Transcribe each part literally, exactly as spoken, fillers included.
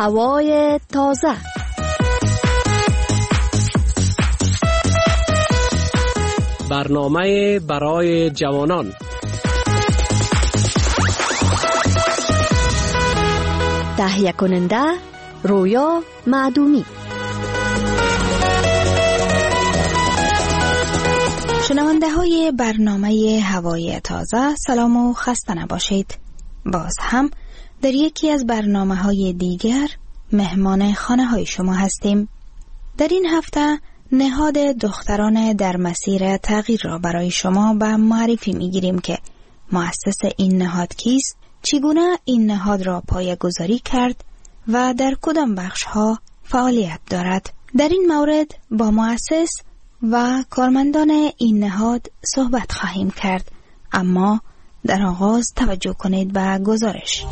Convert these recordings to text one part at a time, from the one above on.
هوای تازه. برنامه برای جوانان. تهیه کننده رویا معدومی. شنونده های برنامه هوای تازه، سلام و خسته نباشید. باز هم در یکی از برنامه های دیگر مهمان خانه های شما هستیم. در این هفته نهاد دختران در مسیر تغییر را برای شما به معرفی می گیریم که مؤسس این نهاد کیست، چگونه این نهاد را پایه‌گذاری کرد و در کدام بخش ها فعالیت دارد. در این مورد با مؤسس و کارمندان این نهاد صحبت خواهیم کرد، اما در آغاز توجه کنید به گزارش.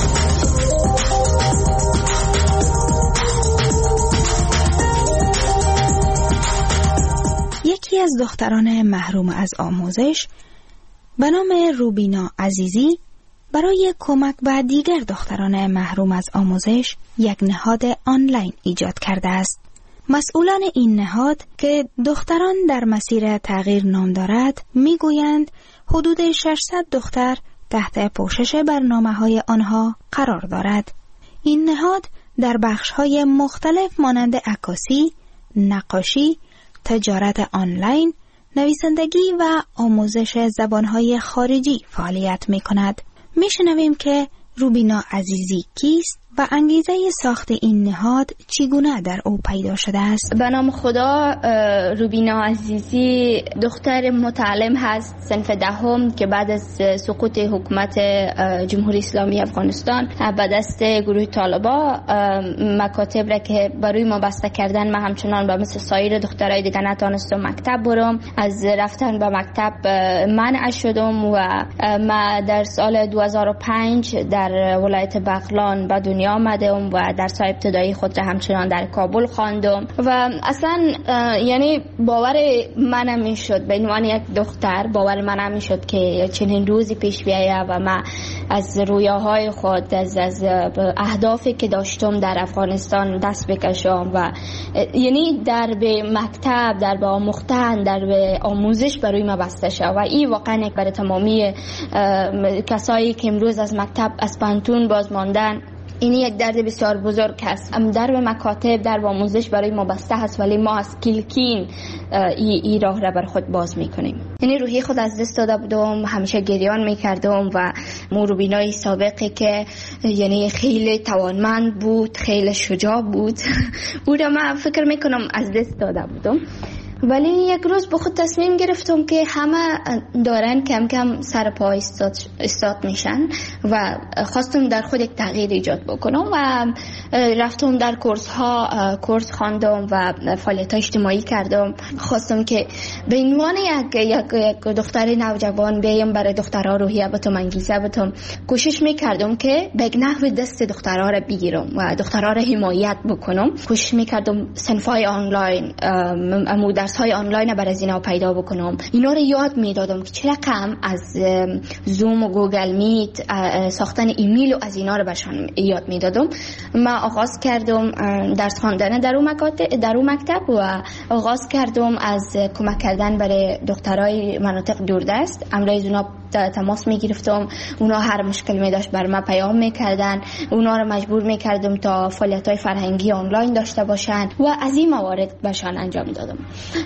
یکی از دختران محروم از آموزش به نام روبینا عزیزی برای کمک به دیگر دختران محروم از آموزش یک نهاد آنلاین ایجاد کرده است. مسئولان این نهاد که دختران در مسیر تغییر نام دارد میگویند حدود ششصد دختر تحت پوشش برنامه‌های آنها قرار دارد. این نهاد در بخش‌های مختلف مانند عکاسی، نقاشی، تجارت آنلاین، نویسندگی و آموزش زبان‌های خارجی فعالیت می‌کند. می‌شنویم که روبینا عزیزی کیست و انگیزه ساخت این نهاد چگونه در او پیدا شده است. به نام خدا، روبینا عزیزی دختر متعلم هست صنف دهم که بعد از سقوط حکومت جمهوری اسلامی افغانستان به دست گروه طالبا مکاتب را که برای ما بسته کردن، من همچنان به مثل سایر دخترای دیگه نتونستم مکتب برم. از رفتن به مکتب منع شدم و ما در سال دو هزار و پنج در ولایت بغلان به دنیا آمدم و درس ابتدایی خود را همچنان در کابل خواندم و اصلا یعنی باور من نمیشد، به عنوان یک دختر باور من نمیشد که چنین روزی پیش بیاید و من از رویاهای خود، از از اهدافی که داشتم در افغانستان دست بکشم و یعنی در به مکتب، در به آموختن، در به آموزش برای من بسته شد و این واقعا برای تمامی کسایی که امروز از مکتب از پانتون باز ماندن، این یک درد بسیار بزرگ است. در به مکاتب، در به آموزش برای ما بسته هست، ولی ما از کلکین ای, ای راه را بر خود باز میکنیم. یعنی روحی خود از دست داده بودم، همیشه گریان میکردم و روبینای سابقی که یعنی خیلی توانمند بود، خیلی شجاع بود او را من فکر میکنم از دست داده بودم. ولی یک روز به خود تصمیم گرفتم که همه دارن کم کم سر پا استاد, استاد میشن و خواستم در خود یک تغییر ایجاد بکنم و رفتم در کورس ها کورس خواندم و فعالیت اجتماعی کردم. خواستم که به عنوان یک, یک, یک دختر نوجوان بیایم برای دخترها روحیه بتم، انگیزه بتم. کوشش میکردم که به نحو دست دخترها را بگیرم و دخترها را حمایت بکنم. کوشش میکردم صنفای آنلاین، درس های آنلاین برای اینا پیدا بکنم. اینا رو یاد میدادم که چه رقم از زوم و گوگل میت، ساختن ایمیل و از اینا رو بهشون یاد میدادم. من آغاز کردم درس خواندن در اون مکاتب در اون مکتب و آغاز کردم از کمک کردن برای دخترای مناطق دوردست. امروز اونا تماس میگرفتم، اونا هر مشکل می داشت بر من پیام میکردن، اونا رو مجبور میکردم تا فعالیت‌های فرهنگی آنلاین داشته باشن و از این موارد بهشون انجام دادم.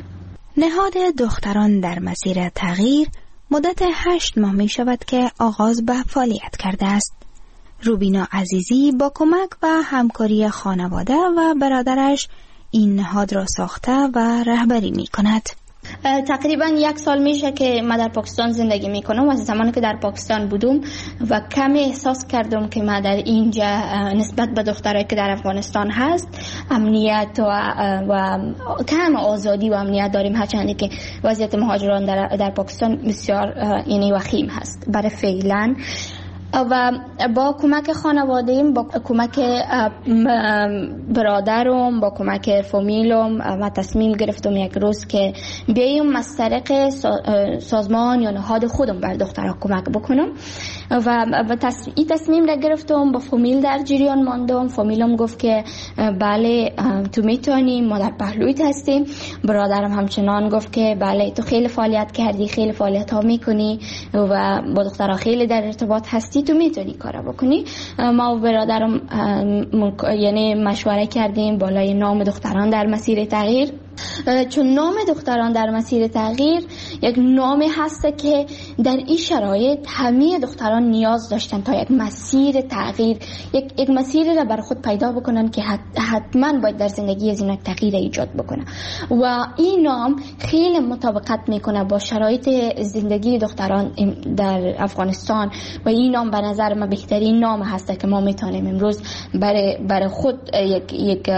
نهاد دختران در مسیر تغییر مدت هشت ماه می شود که آغاز به فعالیت کرده است. روبینا عزیزی با کمک و همکاری خانواده و برادرش این نهاد را ساخته و رهبری می کند. تقریبا یک سال میشه که من در پاکستان زندگی میکنم. از زمانی که در پاکستان بودم و کمی احساس کردم که من در اینجا نسبت به دخترایی که در افغانستان هست امنیت و, و کم آزادی و امنیت داریم، هرچند که وضعیت مهاجران در, در پاکستان بسیار یعنی وخیم هست. برای فعلا و با کمک خانواده‌ام، با کمک برادرم، با کمک فامیلم و تصمیم گرفتم یک روز که بیایم از طریق سازمان یا نهاد خودم بر دخترها کمک بکنم و این تصمیم را گرفتم. با فامیل در جریان ماندم. فامیلم گفت که بله تو میتونی، ما در پهلویت هستیم. برادرم همچنان گفت که بله تو خیلی فعالیت کردی، خیلی فعالیت ها میکنی و با دخترها خیلی در ارتباط هستی، تو میتونی کارا بکنی. ما و برادرم یعنی مشوره کردیم بالای نام دختران در مسیر تغییر، چون نام دختران در مسیر تغییر یک نامی هست که در این شرایط همه دختران نیاز داشتن تا یک مسیر تغییر، یک یک مسیری را بر خود پیدا بکنن که حتما باید در زندگی از اینا تغییر ایجاد بکنه و این نام خیلی مطابقت میکنه با شرایط زندگی دختران در افغانستان و این نام به نظر من بهترین نام هست که ما میتونیم امروز برای برای خود یک یک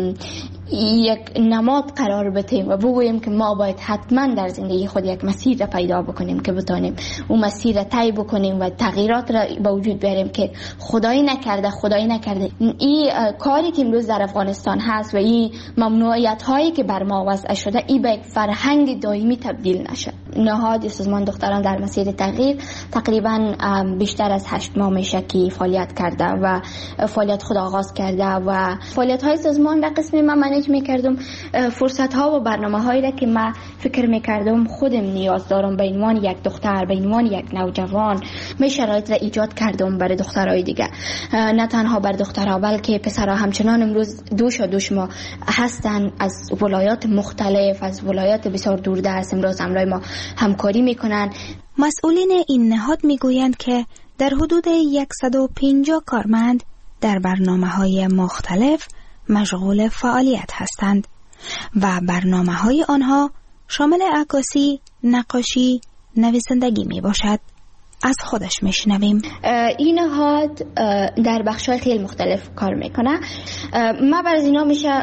یک نماد قرار بدیم و بگوییم که ما باید حتما در زندگی خود یک مسیر را پیدا بکنیم که بتونیم اون مسیر را طی بکنیم و تغییرات را به وجود بیاریم که خدایی نکرده خدایی نکرده این کاری که امروز در افغانستان هست و این ممنوعیت هایی که بر ما وضع شده این به یک فرهنگ دائمی تبدیل نشه. نهاد سازمان دختران در مسیر تغییر تقریبا بیشتر از هشت ماه میشه که فعالیت کرده و فعالیت خود آغاز کرده و فعالیت های سازمان در قسم من منیج میکردم. فرصت ها و برنامه هایی را که من فکر میکردم خودم نیاز دارم به عنوان یک دختر، به عنوان یک نوجوان، می شرایط را ایجاد کردم برای دخترای دیگه، نه تنها بر دخترها بلکه پسرها همچنان امروز دوش و دوش ما هستن از ولایات مختلف، از ولایات بسیار دوردست امروز همراه ما همکاری میکنن. مسئولین این نهاد میگویند که در حدود صد و پنجاه کارمند در برنامه‌های مختلف مشغول فعالیت هستند و برنامه‌های آنها شامل عکاسی، نقاشی، نویسندگی می باشد. از خودش میشنویم. این نهاد در بخش‌های خیلی مختلف کار میکنه. ما بر از اینا میشه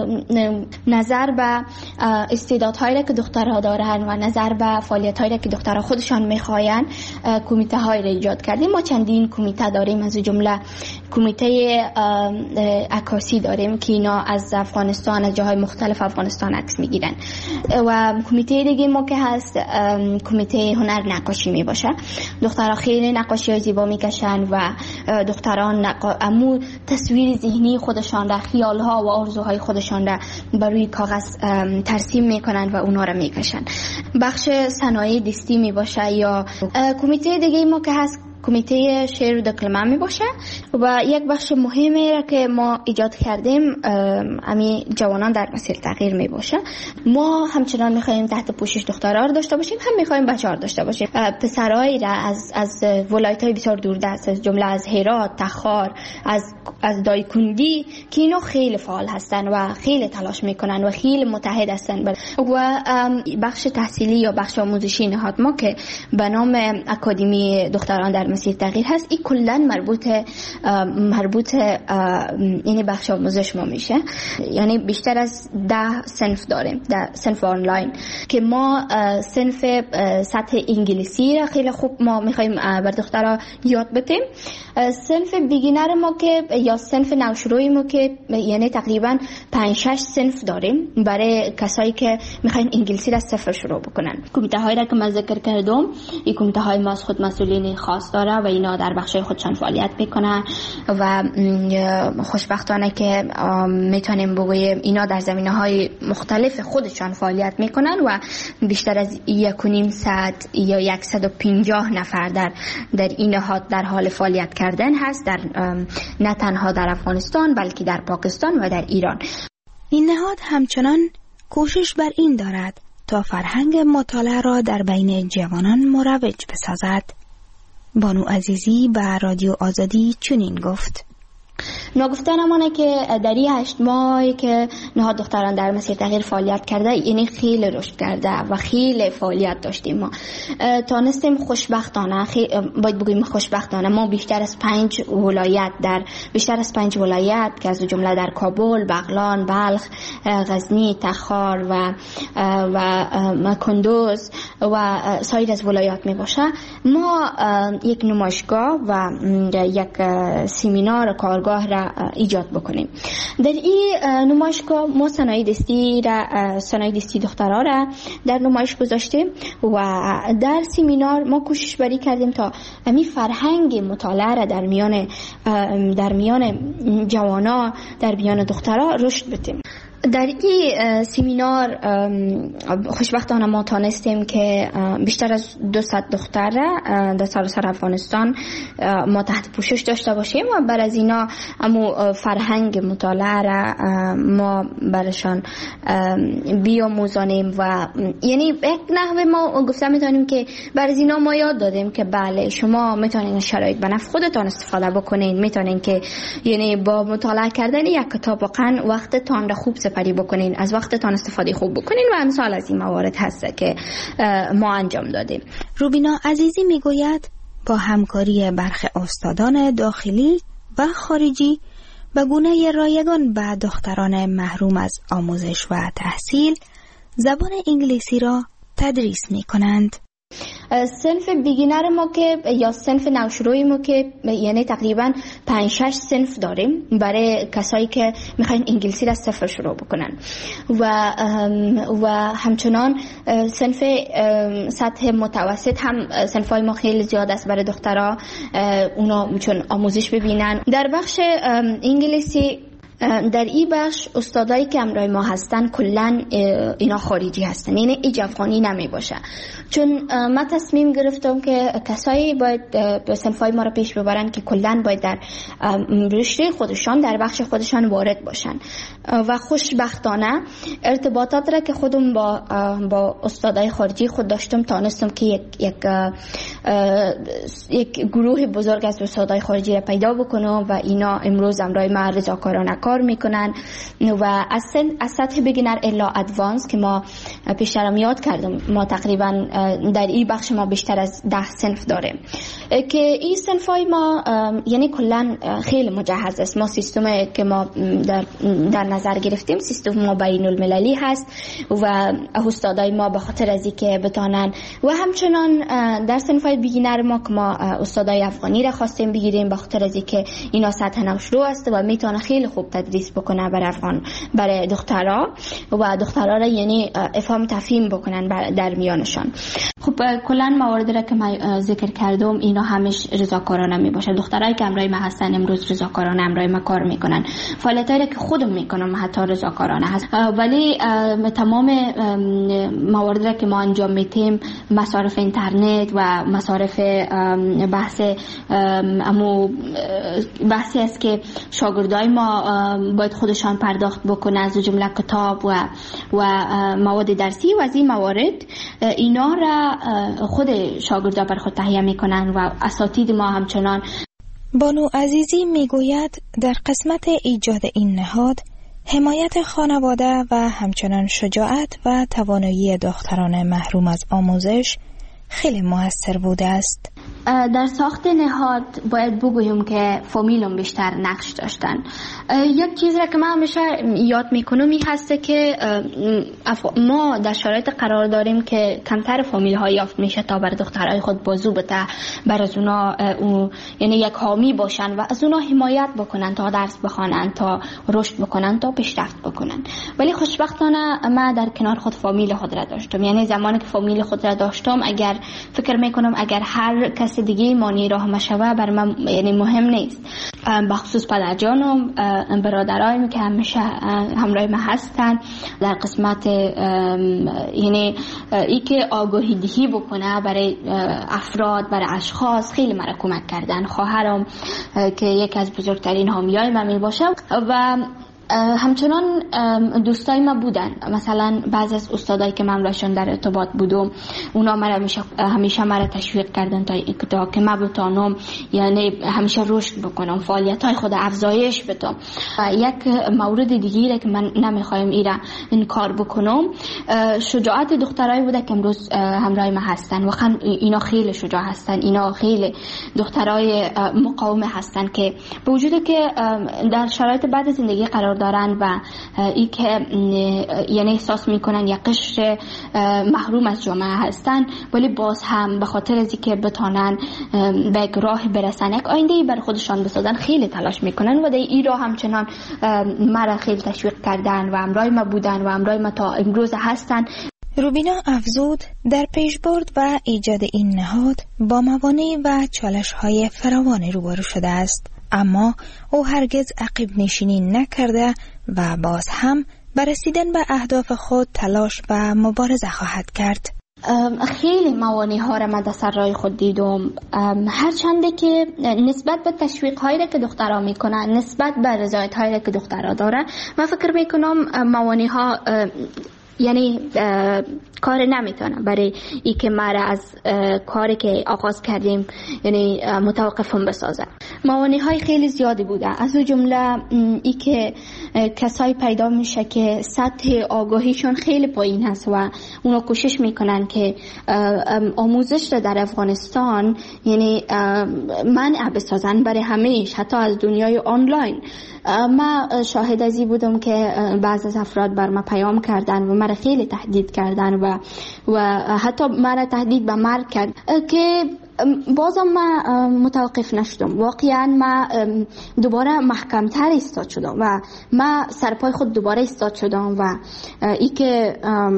نظر به استعدادهایی که دخترها دارن و نظر به فعالیت‌هایی که دخترها خودشان میخواین کمیته های را ایجاد کردیم. ما چندین کمیته داریم، از جمله کمیته عکاسی داریم که اینا از افغانستان، از جاهای مختلف افغانستان عکس میگیرن و کمیته دیگه ما که هست کمیته هنر نقاشی میباشه. دخترها خیلی نقاشی های زیبا میکشن و دختران نقا... امو تصویر ذهنی خودشان را، خیال ها و آرزوهای خودشان را بر روی کاغذ ترسیم میکنن و اونا را میکشن. بخش صنایع دستی میباشه یا کمیته دیگه ما که هست کمیته شعر و دکلمه می باشه و یک بخش مهمی را که ما ایجاد کردیم امی جوانان در مسیر تغییر می باشه. ما همچنان می خواهیم تحت پوشش دخترها را داشته باشیم، هم می خواهیم بچه‌ها را داشته باشیم. پسرایی را از از ولایت‌های بسیار دوردست، از جمله از هرات، تخار، از از دایکندی که اینا خیلی فعال هستن و خیلی تلاش میکنن و خیلی متحد هستن و بخش تحصیلی یا بخش آموزشی نهاد ما که به نام اکادمی دختران در مسیر تغییر هست، این کلا مربوط مربوط یعنی بخش آموزش ما میشه. یعنی بیشتر از ده صنف داریم، ده صنف آنلاین که ما صنف سطح انگلیسی را خیلی خوب ما میخوایم بر دخترها یاد بدیم. صنف بیگینر ما که یا صنف نوشروعی ما که یعنی تقریبا پنج شش صنف داریم برای کسایی که میخواین انگلیسی را صفر شروع بکنن. کمیته هایی را که من ذکر کردم، این کمیته های ما از خود مسئولین خاص داره و اینا در بخشای خودشان فعالیت میکنن و خوشبختانه که میتونیم بگوییم اینا در زمینه‌های مختلف خودشان فعالیت میکنن و بیشتر از یک و نیم صد یا صد و پنجاه نفر در در این نهاد در حال فعالیت کردن هست، در نه تنها در افغانستان بلکه در پاکستان و در ایران. این نهاد همچنان کوشش بر این دارد تا فرهنگ مطالعه را در بین جوانان مروج بسازد. بانو عزیزی به رادیو آزادی چنین گفت: ناگفتنمانه که در این هشت ماهی که نهاد دختران در مسیر تغییر فعالیت کرده، یعنی خیلی رشد کرده و خیلی فعالیت داشتیم. ما تانستیم خوشبختانه، باید بگویم خوشبختانه، ما بیشتر از پنج ولایت در بیشتر از پنج ولایت که از جمله در کابل، بغلان، بلخ، غزنی، تخار و و کندوز و سایر از ولایات می باشه، ما یک نمایشگاه و یک سمینار کارگاه را ایجاد بکنیم. در این نمایشگاه ما صنایع دستی را صنایع دستی دخترها را در نمایش گذاشتیم و در سمینار ما کوشش بری کردیم تا همین فرهنگ مطالعه را در میان در میان جوانا، در میان دخترها رشد بدیم. در این سمینار خوشبختانه ما تانستیم که بیشتر از دویست دختر را در سراسر افغانستان ما تحت پوشش داشته باشیم و بر از اینا امو فرهنگ مطالعه را ما برشان بیاموزانیم و یعنی یک نحوه ما گفته میتونیم که بر از اینا ما یاد دادیم که بله شما میتونین شرایط به نفع خودتان استفاده بکنین، میتونین که یعنی با مطالعه کردن یک کتاب واقعا وقتتان را خوب سپری بکنین، از وقتتان استفاده خوب بکنین و امثال از این موارد هست که ما انجام دادیم. روبینا عزیزی میگوید با همکاری برخی استادان داخلی و خارجی به گونه رایگان به دختران محروم از آموزش و تحصیل زبان انگلیسی را تدریس می کنند. صنف بیگینر ما که یا صنف نوشروی ما که یعنی تقریبا پنج شش صنف داریم برای کسایی که میخواین انگلیسی را صفر شروع بکنن و و همچنان صنف سطح متوسط هم صنفای ما خیلی زیاد است برای دخترها، اونا چون آموزش ببینن. در بخش انگلیسی در این بخش استادایی که همراه ما هستن کلن اینا خارجی هستن، یعنی ایج افغانی نمی باشه، چون ما تصمیم گرفتم که کسایی باید به صنفای ما را پیش ببرن که کلن باید در رشته خودشان در بخش خودشان وارد باشن و خوشبختانه ارتباطات را که خودم با با استادای خارجی خود داشتم تانستم که یک یک یک گروه بزرگ از استادای خارجی را پیدا بکنم و اینا امروز همراه ما رضاکارانه کار میکنن و از سطح بگینر الا ادوانس که ما پیشترم یاد کردم، ما تقریبا در این بخش ما بیشتر از ده صنف داریم که این صنفای ما یعنی کلا خیلی مجهز است. ما سیستم که ما در, در نظر گرفتیم سیستم ما بین المللی هست و استادای ما به خاطر از اینکه بتانن و همچنان در صنفای بیگینر ما که ما استادای افغانی را خواستیم بگیریم به خاطر از اینکه اینا سطح نوشرو است و میتونه خیلی خوب تدریس بکنه برای افغان برای دخترها و دخترها را یعنی افهام تفهیم بکنن در میانشان. خب کلا مواردی را که من ذکر کردم اینا همش رضاکارانه می باشه. دخترایی که همراه ما هستن امروز رضاکارانه همراه ما کار میکنن، فعالیتایی که خودم میکنم حتی رضاکارانه هست، ولی تمام مواردی را که ما انجام میدیم مصارف اینترنت و مصارف بحث امو بحثی است که شاگردای ما باید خودشان پرداخت بکنن از جمله کتاب و و مواد درسی و از این موارد اینا را خود شاگردا بر خود تهیه میکنن و اساتید ما همچنان. بانو عزیزی میگوید در قسمت ایجاد این نهاد حمایت خانواده و همچنان شجاعت و توانایی دختران محروم از آموزش خیلی موثر بوده است. در ساخت نهاد باید بگویم که فامیلم بیشتر نقش داشتن. یک چیز را که من همیشه یاد میکنم این هسته که ما در شرایط قرار داریم که کمتر فامیل ها یافت میشه تا بر دخترای خود بازو بده، بر از اونا یعنی یک حامی باشن و از اونا حمایت بکنن تا درس بخوانن، تا رشد بکنن، تا پیشرفت بکنن. ولی خوشبختانه من در کنار خود فامیل خود را داشتم، یعنی زمانی که فامیل خود را داشتم اگر فکر میکنم اگر هر کس دیگه مانی راه مشوه بر من یعنی مهم نیست، بخصوص پدرجانم برادرایم که همیشه همراه من هستن در قسمت یعنی ای که آگاهی دهی بکنه برای افراد برای اشخاص خیلی مرا کمک کردن. خواهرم که یکی از بزرگترین حامیای من می باشه و همچنان دوستای ما بودن، مثلا بعضی از استادایی که من باشون در ارتباط بودم اونا مرا همیشه همیشه مرا تشویق کردن تا تا که من بتونم یعنی همیشه رشد بکنم، فعالیت‌های خود افزایش بدم. یک مورد دیگه که من نمیخوایم ایرا این کار بکنم شجاعت دخترای بوده که امروز همراه ما هستن. واقعا اینا خیلی شجاع هستن، اینا خیلی دخترای مقاوم هستن که به وجودی که در شرایط بعد زندگی قرار دارن و ای که یعنی احساس میکنن یک قشر محروم از جامعه هستن، ولی باز هم به خاطر از اینکه بتونن به یک راه برسن، یک آینده بر خودشان بسازن، خیلی تلاش میکنن و در این راه همچنان مرا خیلی تشویق کردن و همراه ما بودن و همراه ما تا امروز هستن. روبینا افزود در پیشبرد و ایجاد این نهاد با موانع و چالش‌های فراوان روبرو شده است، اما او هرگز عقب نشینی نکرده و باز هم بر رسیدن به اهداف خود تلاش و مبارزه خواهد کرد. خیلی موانع ها را من در سر راه خود دیدم، هرچنده که نسبت به تشویق هایی که دخترها میکنن، نسبت به رضایت هایی که دخترها دارن، من فکر میکنم موانع ها یعنی کار نمیتونم برای ای که ما را از کاری که آغاز کردیم یعنی متوقفم بسازم. موانع های خیلی زیادی بوده، از اون جمله ای که کسایی پیدا میشه که سطح آگاهیشون خیلی پایین هست و اونا کوشش میکنن که آموزش را در افغانستان یعنی منع بسازن برای همیش، حتی از دنیای آنلاین. ما شاهد ازی بودم که بعض از افراد بر ما پیام کردن و مرا خیلی تهدید کردن و و حتی مرا تهدید به مرگ کرد که بازم ما متوقف نشدم. واقعا ما دوباره محکمتر ایستاد شدم و ما سرپای خود دوباره ایستاد شدم و ای که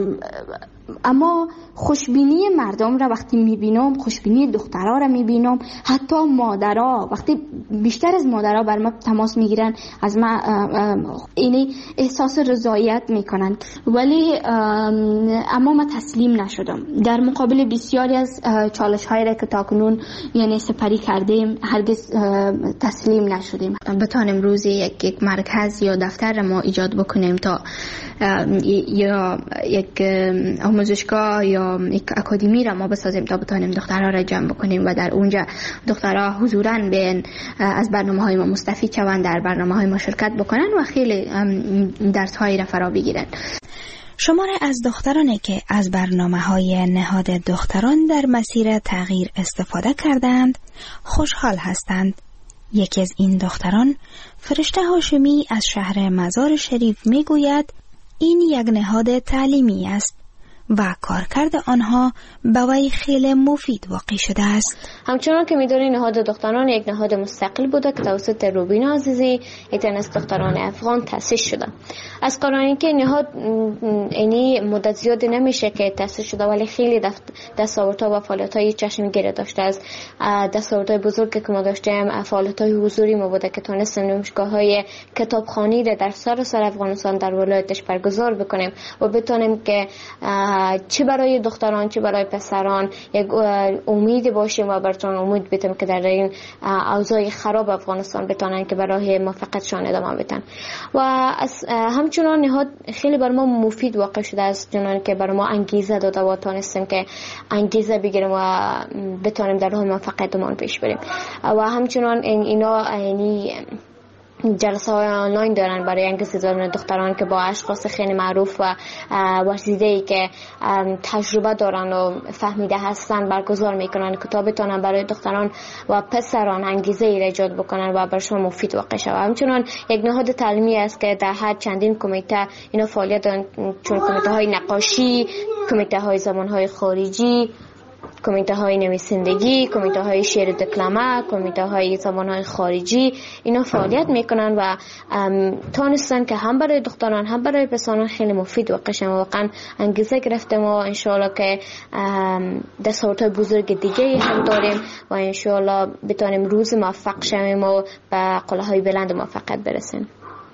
اما خوشبینی مردم را وقتی میبینم، خوشبینی دخترها را میبینم، حتی مادرها وقتی بیشتر از مادرها بر ما تماس میگیرن از ما اینی احساس رضایت میکنن، ولی اما ما تسلیم نشدم. در مقابل بسیاری از چالش هایی را که تاکنون یعنی سپری کردیم هرگز تسلیم نشدیم. بتانیم روزی یک, یک مرکز یا دفتر ما ایجاد بکنیم تا یا یک آموزشگاه یا یک اکادمی را ما بسازیم تا بتانیم دخترها را جمع بکنیم و در اونجا دخترها حضوراً بین از برنامه های ما مستفید شوند، در برنامه های ما شرکت بکنن و خیلی درس هایی را فرا بگیرن. شماره از دخترانی که از برنامه های نهاد دختران در مسیر تغییر استفاده کردند خوشحال هستند. یکی از این دختران، فرشته هاشمی از شهر مزار شریف، می گوید این یک نهاد تعلیمی است و کارکرد آنها به وی خیلی مفید واقع شده است. همچنان که می‌دونید نهاد دختران یک نهاد مستقل بوده که توسط روبینا عزیزی یکی از دختران افغان تأسیس شده. از قراری که نهاد اینی مدت زیادی نمیشه که تأسیس شده، ولی خیلی دستاوردها و فعالیت‌های چشمگیر داشته. از دستاوردهای بزرگی که ما داشتیم فعالیت‌های حضوری ما بوده که تونستیم نمایشگاه‌های کتابخوانی را در سراسر افغانستان در ولایتش برگزار بکنیم و بتونیم که چه برای دختران چه برای پسران یک امید باشیم و براتون امید بدیم که در این اوضاع خراب افغانستان بتونن که برای موفقیتشان ادامه بدن. و همچنان نهاد خیلی بر ما مفید واقع شده است، چون که بر ما انگیزه داده و تونستیم که انگیزه بگیریم و بتونیم در راه موفقیتمون پیش بریم. و همچنان اینا یعنی جلسه های آنلاین دارن برای انگیزه دادن دختران که با اشخاص خیلی معروف و ورزیده‌ای که تجربه دارن و فهمیده هستن برگزار میکنن که تا بتونن برای دختران و پسران انگیزه ای ایجاد بکنن و برشون مفید واقع شود. همچنان یک نهاد تعلیمی است که در هر چندین کمیته اینا فعالیت دارن، چون کمیته های نقاشی، کمیته های زبان های خارجی، کمیته های نویسندگی، کمیته های شعر دکلمه، کمیته های زبان های خارجی، اینا فعالیت میکنن و تونستن که هم برای دختران هم برای پسران خیلی مفید واقع شن. واقعا انگیزه گرفتیم و انشاءالله که دستاوردهای بزرگ دیگه هم داریم و انشاءالله بتونیم روز موفق شویم و به قله‌های بلند موفقیت برسیم.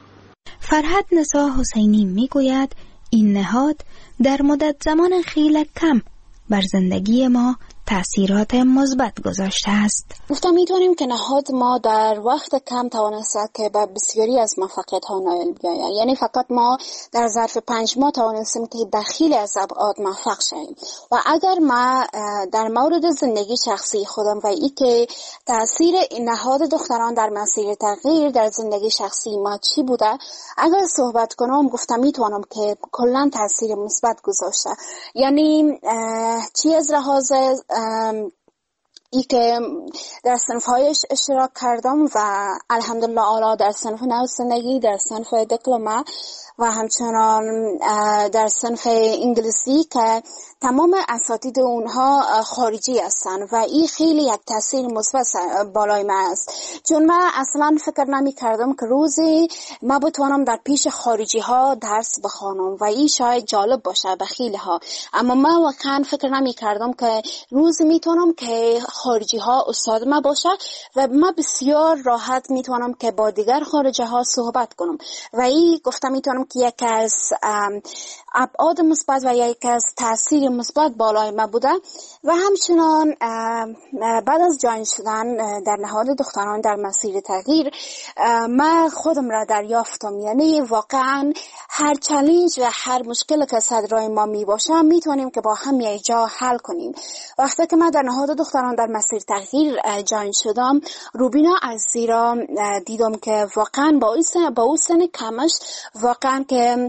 فرهاد نسا حسینی میگوید این نهاد در مدت زمان خیلی کم بر زندگی ما تأثیرات مثبت گذاشته است. گفتم میتونیم که نهاد ما در وقت کم توانسته که به بسیاری از موفقیت ها نائل بیاید. یعنی فقط ما در ظرف پنج ماه توانستیم که در خیلی از ابعاد موفق شویم. و اگر ما در مورد زندگی شخصی خودم و ای که تأثیر نهاد دختران در مسیر تغییر در زندگی شخصی ما چی بوده، اگر صحبت کنم گفتم میتونم که کلا تأثیر مثبت گذاشته. یعنی چی از لحاظ ای که در صنف‌هایش اشتراک کردم و الحمدلله اعلی در صنف نویسندگی، در صنف دیپلم و همچنان در صنف انگلیسی که تمام اساتید اونها خارجی هستن و این خیلی یک تاثیر مثبت بالای من است، چون من اصلا فکر نمی کردم که روزی من بتوانم در پیش خارجی ها درس بخوانم و این شاید جالب باشه به خیلی ها، اما من واقعا فکر نمی کردم که روزی میتونم که خارجی ها استاد ما باشه و من بسیار راحت میتونم که با دیگر خارجی ها صحبت کنم و این گفتم میتونم که یک از ابعاد مثبت و یک از تاثیر مثبت بالای ما بوده. و همچنان بعد از جاین شدن در نهاد دختران در مسیر تغییر من خودم را دریافتم، یعنی واقعا هر چالش و هر مشکل که صدرای ما می باشه میتونیم که با هم یک جا حل کنیم. وقتی که من در نهاد دختران در مسیر تغییر جاین شدم، روبینا عزیزی را دیدم که واقعا با اون سن با اون سن کمش واقعا که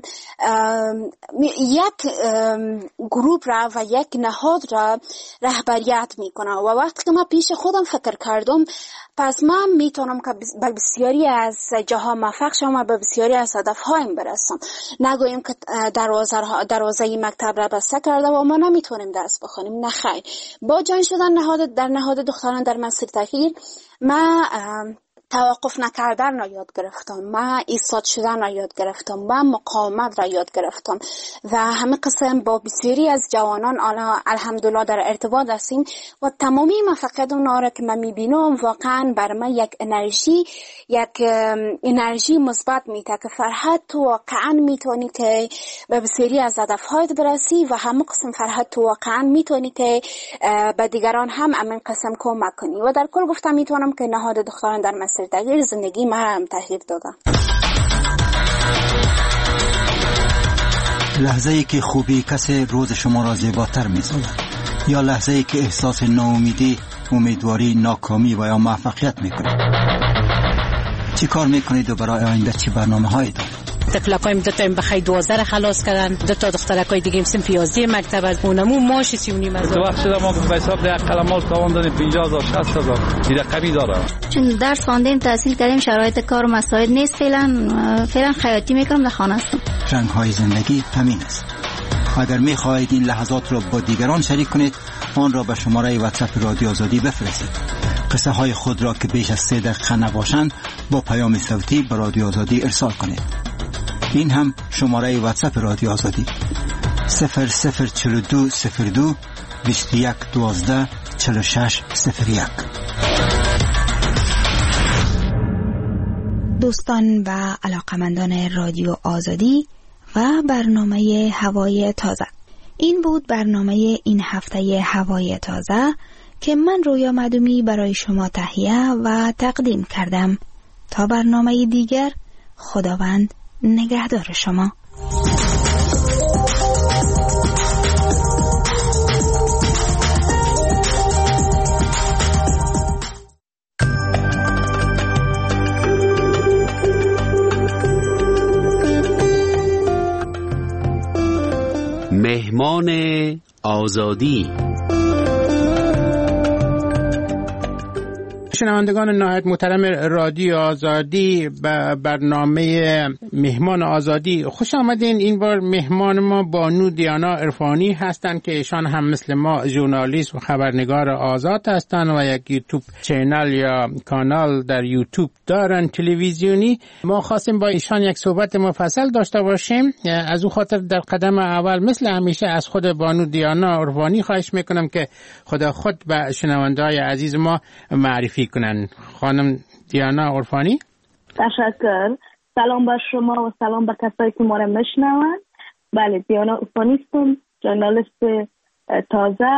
یک گروه را و یک نهاد را رهبریت میکنه و وقتی که من پیش خودم فکر کردم پس من میتونم که به بسیاری از جاها موفق شم و به بسیاری از هدفهایم برسم. نگویم که دروازه دروازه مکتب را بسته کرده و ما نمیتونیم درس بخونیم، نه خیر. با جای شدن نهاد در نهاد دختران در مسیر تغییر من توقف نکردن را یاد گرفتم، من ایستاد شدن را یاد گرفتم، من مقاومت را یاد گرفتم و همه قسم با بسیاری از جوانان الحمدلله در ارتباط هستیم و تمامی موفقیت اونها را که من میبینم واقعا بر من یک انرژی یک انرژی مثبت میده که فرحت تو واقعا میتونی که به بسیاری از هدفهایت برسی و همه قسم فرحت تو واقعا میتونی که به دیگران هم همین قسم کمک کنی. و در کل گفتم میتونم که نهاد دختران در مسیر تغییر زندگی ما هم تغییر دادم. لحظه ای که خوبی کسی روز شما را زیباتر می‌سازد یا لحظه ای که احساس ناامیدی، امیدواری، ناکامی و یا موفقیت می‌کنید. چی کار می‌کنید و برای آینده چی برنامه‌هایی دارید؟ تفلقایم دو تا بخای دوازده را خلاص کردن، دو تا دخترکای دیگه هم سن یازده مکتب از اونمو ماش سی و نیم هزار. تو وقت شده ما به حساب ده قلماش تاوان دادیم پنجاه هزار شصت هزار این رقمی داره. چون درس خواندیم تحصیل کردیم شرایط کار و مساعد نیست، فعلا فعلا خیاطی میکنم در خانه هستم. رنگ‌های زندگی همین است. اگر می‌خواهید این لحظات را با دیگران شریک کنید آن را به شماره واتساپ رادیو آزادی بفرستید. قصه های خود را که بیش از سه دقیقه نباشند با پیام صوتی به رادیو آزادی ارسال کنید. این هم شماره واتساپ رادیو آزادی صفر صفر چهل و دو صفر دو بیست و یک دوازده چهل و شش صفر یک. دوستان و علاقمندان رادیو آزادی و برنامه هوای تازه، این بود برنامه این هفته هوای تازه که من رویا معدومی برای شما تهیه و تقدیم کردم. تا برنامه دیگر، خداوند نگهدار شما. مهمان آزادی. شنوندگان نهایت محترم رادیو آزادی به برنامه مهمان آزادی خوش آمدین. این بار مهمان ما بانو دیانا عرفانی هستند که ایشان هم مثل ما ژورنالیست و خبرنگار آزاد هستند و یک یوتیوب چینل یا کانال در یوتیوب دارن تلویزیونی. ما خواستیم با ایشان یک صحبت مفصل داشته باشیم. از او خاطر در قدم اول مثل همیشه از خود بانو دیانا عرفانی خواهش میکنم که خدا خود به شنونده‌های عزیز ما معرفی کنن. خانم دیانا عرفانی. تشکر. سلام بر شما و سلام به کسایی که ما را میشنون. بله، دیانا عرفانی هستم، ژورنالیست تازه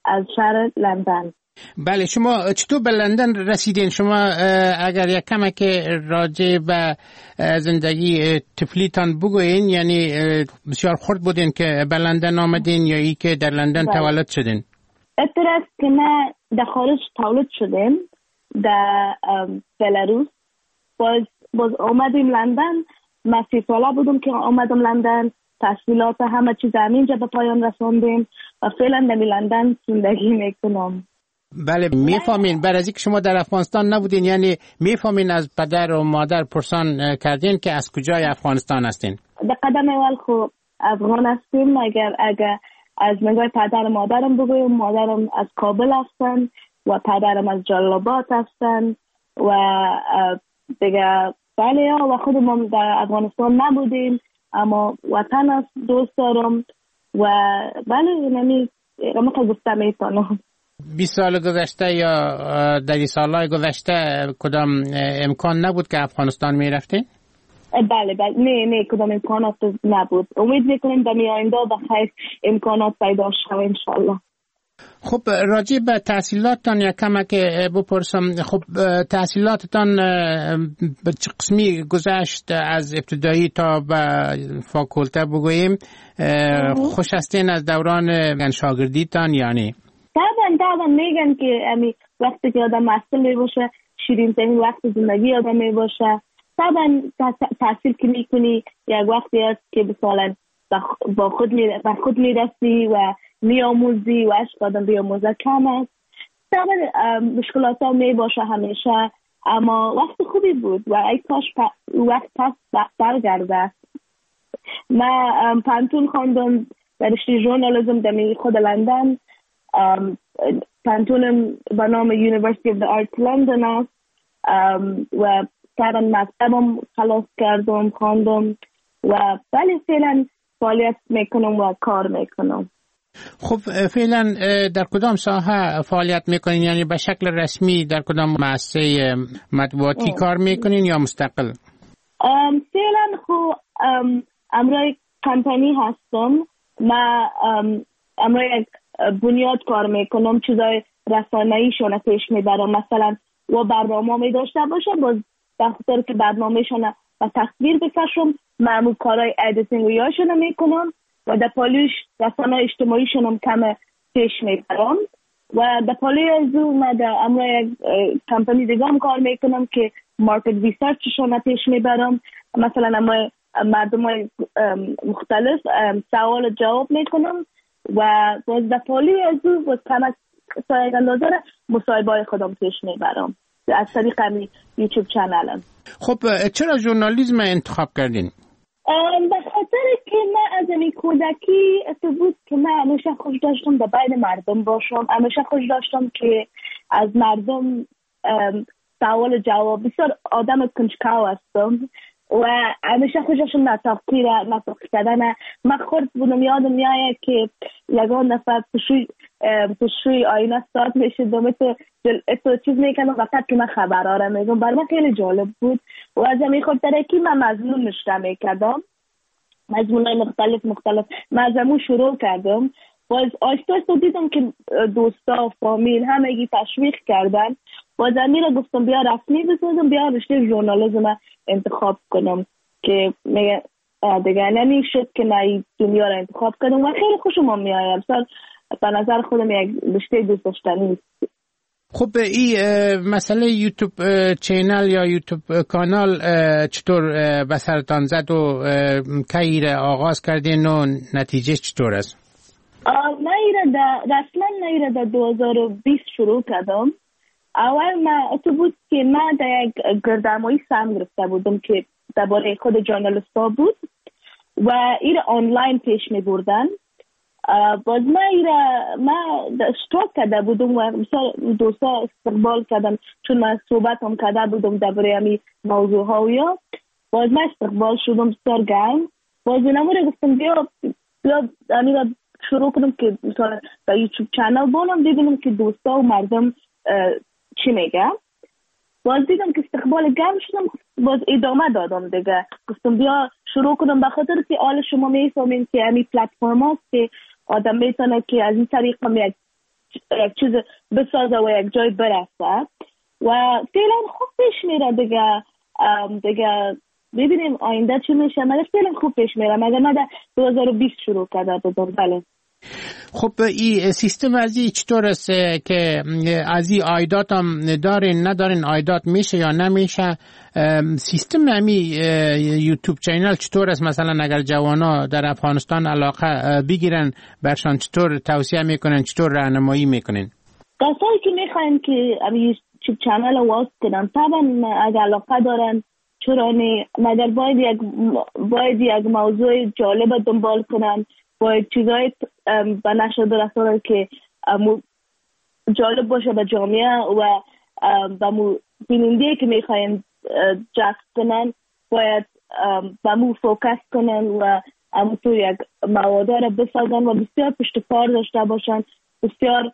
از شهر لندن. بله، شما چطور به لندن رسیدین؟ شما اگر یک کمک راجع به زندگی طفلیتان بگوین، یعنی بسیار خرد بودین که به لندن آمدین یا ای که در لندن تولد شدین؟ اطلاع است که ما در خارج تولد شدیم، در بلاروس. باز باز آمدیم لندن. ما سی ساله بودم که آمدم لندن، تحصیلات همه چیز همینجا به پایان رساندیم و فعلا در لندن زندگی میکنم. بله، میفهمین بعد از اینکه شما در افغانستان نبودین، یعنی میفهمین از پدر و مادر پرسان کردین که از کجای افغانستان هستین؟ در قدم اول خب افغان هستیم. اگر اگر از نگاه پدر و مادرم بگویم، مادرم از کابل هستن و پدرم از جلال آباد هستن و دیگه بله و خودم در افغانستان نبودیم، اما وطن است، دوست دارم و بله نمی رمق گفتم ایتانم. بیست سال گذشته یا در این سالهای گذشته کدام امکان نبود که افغانستان می رفتین؟ بله بله نه نه کدام امکانات نبود. امید میکنیم در آینده بخیر امکانات پیدا شود انشالله. خب راجع به تحصیلاتتان یا کمک بپرسم، خب تحصیلاتتان به چه قسمی گذشت؟ از ابتدایی تا به فاکولته بگوییم، خوش هستین از دوران شاگردیتان یا نه؟ طبعا طبعا میگن که امی وقتی که آدم محصول می باشه شیرین ترین وقت زندگی آدم می باشه. طبعا تحصیل که میکنی یک وقتی است که مثلا با خود می با خود میرسی و میآموزی و عشق آدم بیاموزه کم است. طبعا مشکلات ها می باشه همیشه، اما وقت خوبی بود و ای کاش وقت پس برگرده. من پانتون خواندم در رشته ژورنالیسم در خود لندن. پانتونم به نام University of the Arts London است و طبعا مکتبم خلاص کردم، خواندم و بله فعلا فعالیت میکنم و کار میکنم. خب فعلا در کدام ساحه فعالیت میکنین؟ یعنی به شکل رسمی در کدام مؤسسه مطبوعاتی کار میکنین یا مستقل؟ فعلا خب امروی کمپانی هستم. ما امروی بنیاد کار میکنم، چیزای رسانه‌ای شونه پیش میبرم، مثلا و برنامه می داشته باشه باز بخاطر که برنامه شونه و تصویر بکشم معمول کارهای ادیتینگ و یاشونه میکنم و در پالیش رسانه اجتماعی شونم کم پیش میبرم و در پالی از او من در امروی کمپانی دیگه هم کار میکنم که مارکت ریسرچ شونه پیش میبرم. مثلا امروی مردم مختلف سوال جواب میکنم و باز در پالی از او باز کم سایه اندازه مصاحبه خودم پیش میبرم از طریق همی یوتیوب چنلم. خب چرا ژورنالیسم انتخاب کردین؟ به خاطر که من از این کودکی تو بود که من همیشه خوش داشتم در بین مردم باشم، همیشه خوش داشتم که از مردم سوال جواب. بسیار آدم کنجکاو هستم و همیشه خوش داشتم نتاقی را نتاقی کردن. من خورد بودم یادم میایه که یگان نفر پشوی پشوی آینه ساعت میشدم تو تو چیز میکنم وقت که من خبرها را میگم. برای من خیلی جالب بود و از همین خاطر که من مضمون نشته میکردم، مضمونای مختلف مختلف مضمون شروع کردم. باز آیستا آیستا دیدم که دوستا فامیل همگی تشویق کردن. باز همین را گفتم بیا رسمی بسازم، بیا رشته ژورنالیسم انتخاب کنم که میگه دیگه نمیشد که من این دنیا را انتخاب کردم و خیلی خوشم میآید. مثلا به نظر خودم یک رشته دوست داشتنی است. خب این مسئله یوتیوب چینل یا یوتیوب کانال چطور به سرتان زد و کی را آغاز کردین و نتیجه چطور است؟ من ایره در رسما ایره در دو هزار و بیست شروع کردم. اول من تو بود که من در یک گردنمایی سهم گرفته بودم که درباره خود ژورنالیست‌ها بود و ایره آنلاین پیش می بردن. باز من ایره من اشتراک کرده بودم و مثلا دوستا استقبال کردم چون من صحبت هم کرده بودم درباره همی موضوع ها و یا باز من استقبال شدم بسیار گرم. باز نموره گفتم بیا بیا همی شروع کنم که مثلا در یوتیوب چنل بانم ببینم که دوستا و مردم چی میگه. باز دیدم که استقبال گرم شدم، باز ادامه دادم دیگه. گفتم بیا شروع کنم به خاطر که آل شما میفهمین که همین پلتفرم هاست که آدم میتونه که از این طریق هم یک یک چیز بسازه و یک جای برسه و فعلا خوب پیش میره دیگه. دیگه ببینیم آینده چی میشه. مگر فعلا خوب پیش میره، مگر ما در دو هزار و بیست شروع کرده بودم. بله. خب این سیستم از این چطور است که از این آیدات هم دارین ندارین، آیدات میشه یا نمیشه؟ سیستم همی یوتیوب چینل چطور است؟ مثلا اگر جوانا در افغانستان علاقه بگیرن برشان چطور توصیه میکنن، چطور راهنمایی میکنین؟ کسایی که میخواین که یوتیوب چینل واس کنن طبعا اگر علاقه دارن چرا نه، مگر باید یک باید یک موضوع جالب دنبال کنن، باید چیزای به نشر برسانن که جالب باشه به جامعه و به بیننده که میخواین جذب کنن باید به مو فوکس کنن و همونطور یک مواد را بسازن و بسیار پشت کار داشته باشن، بسیار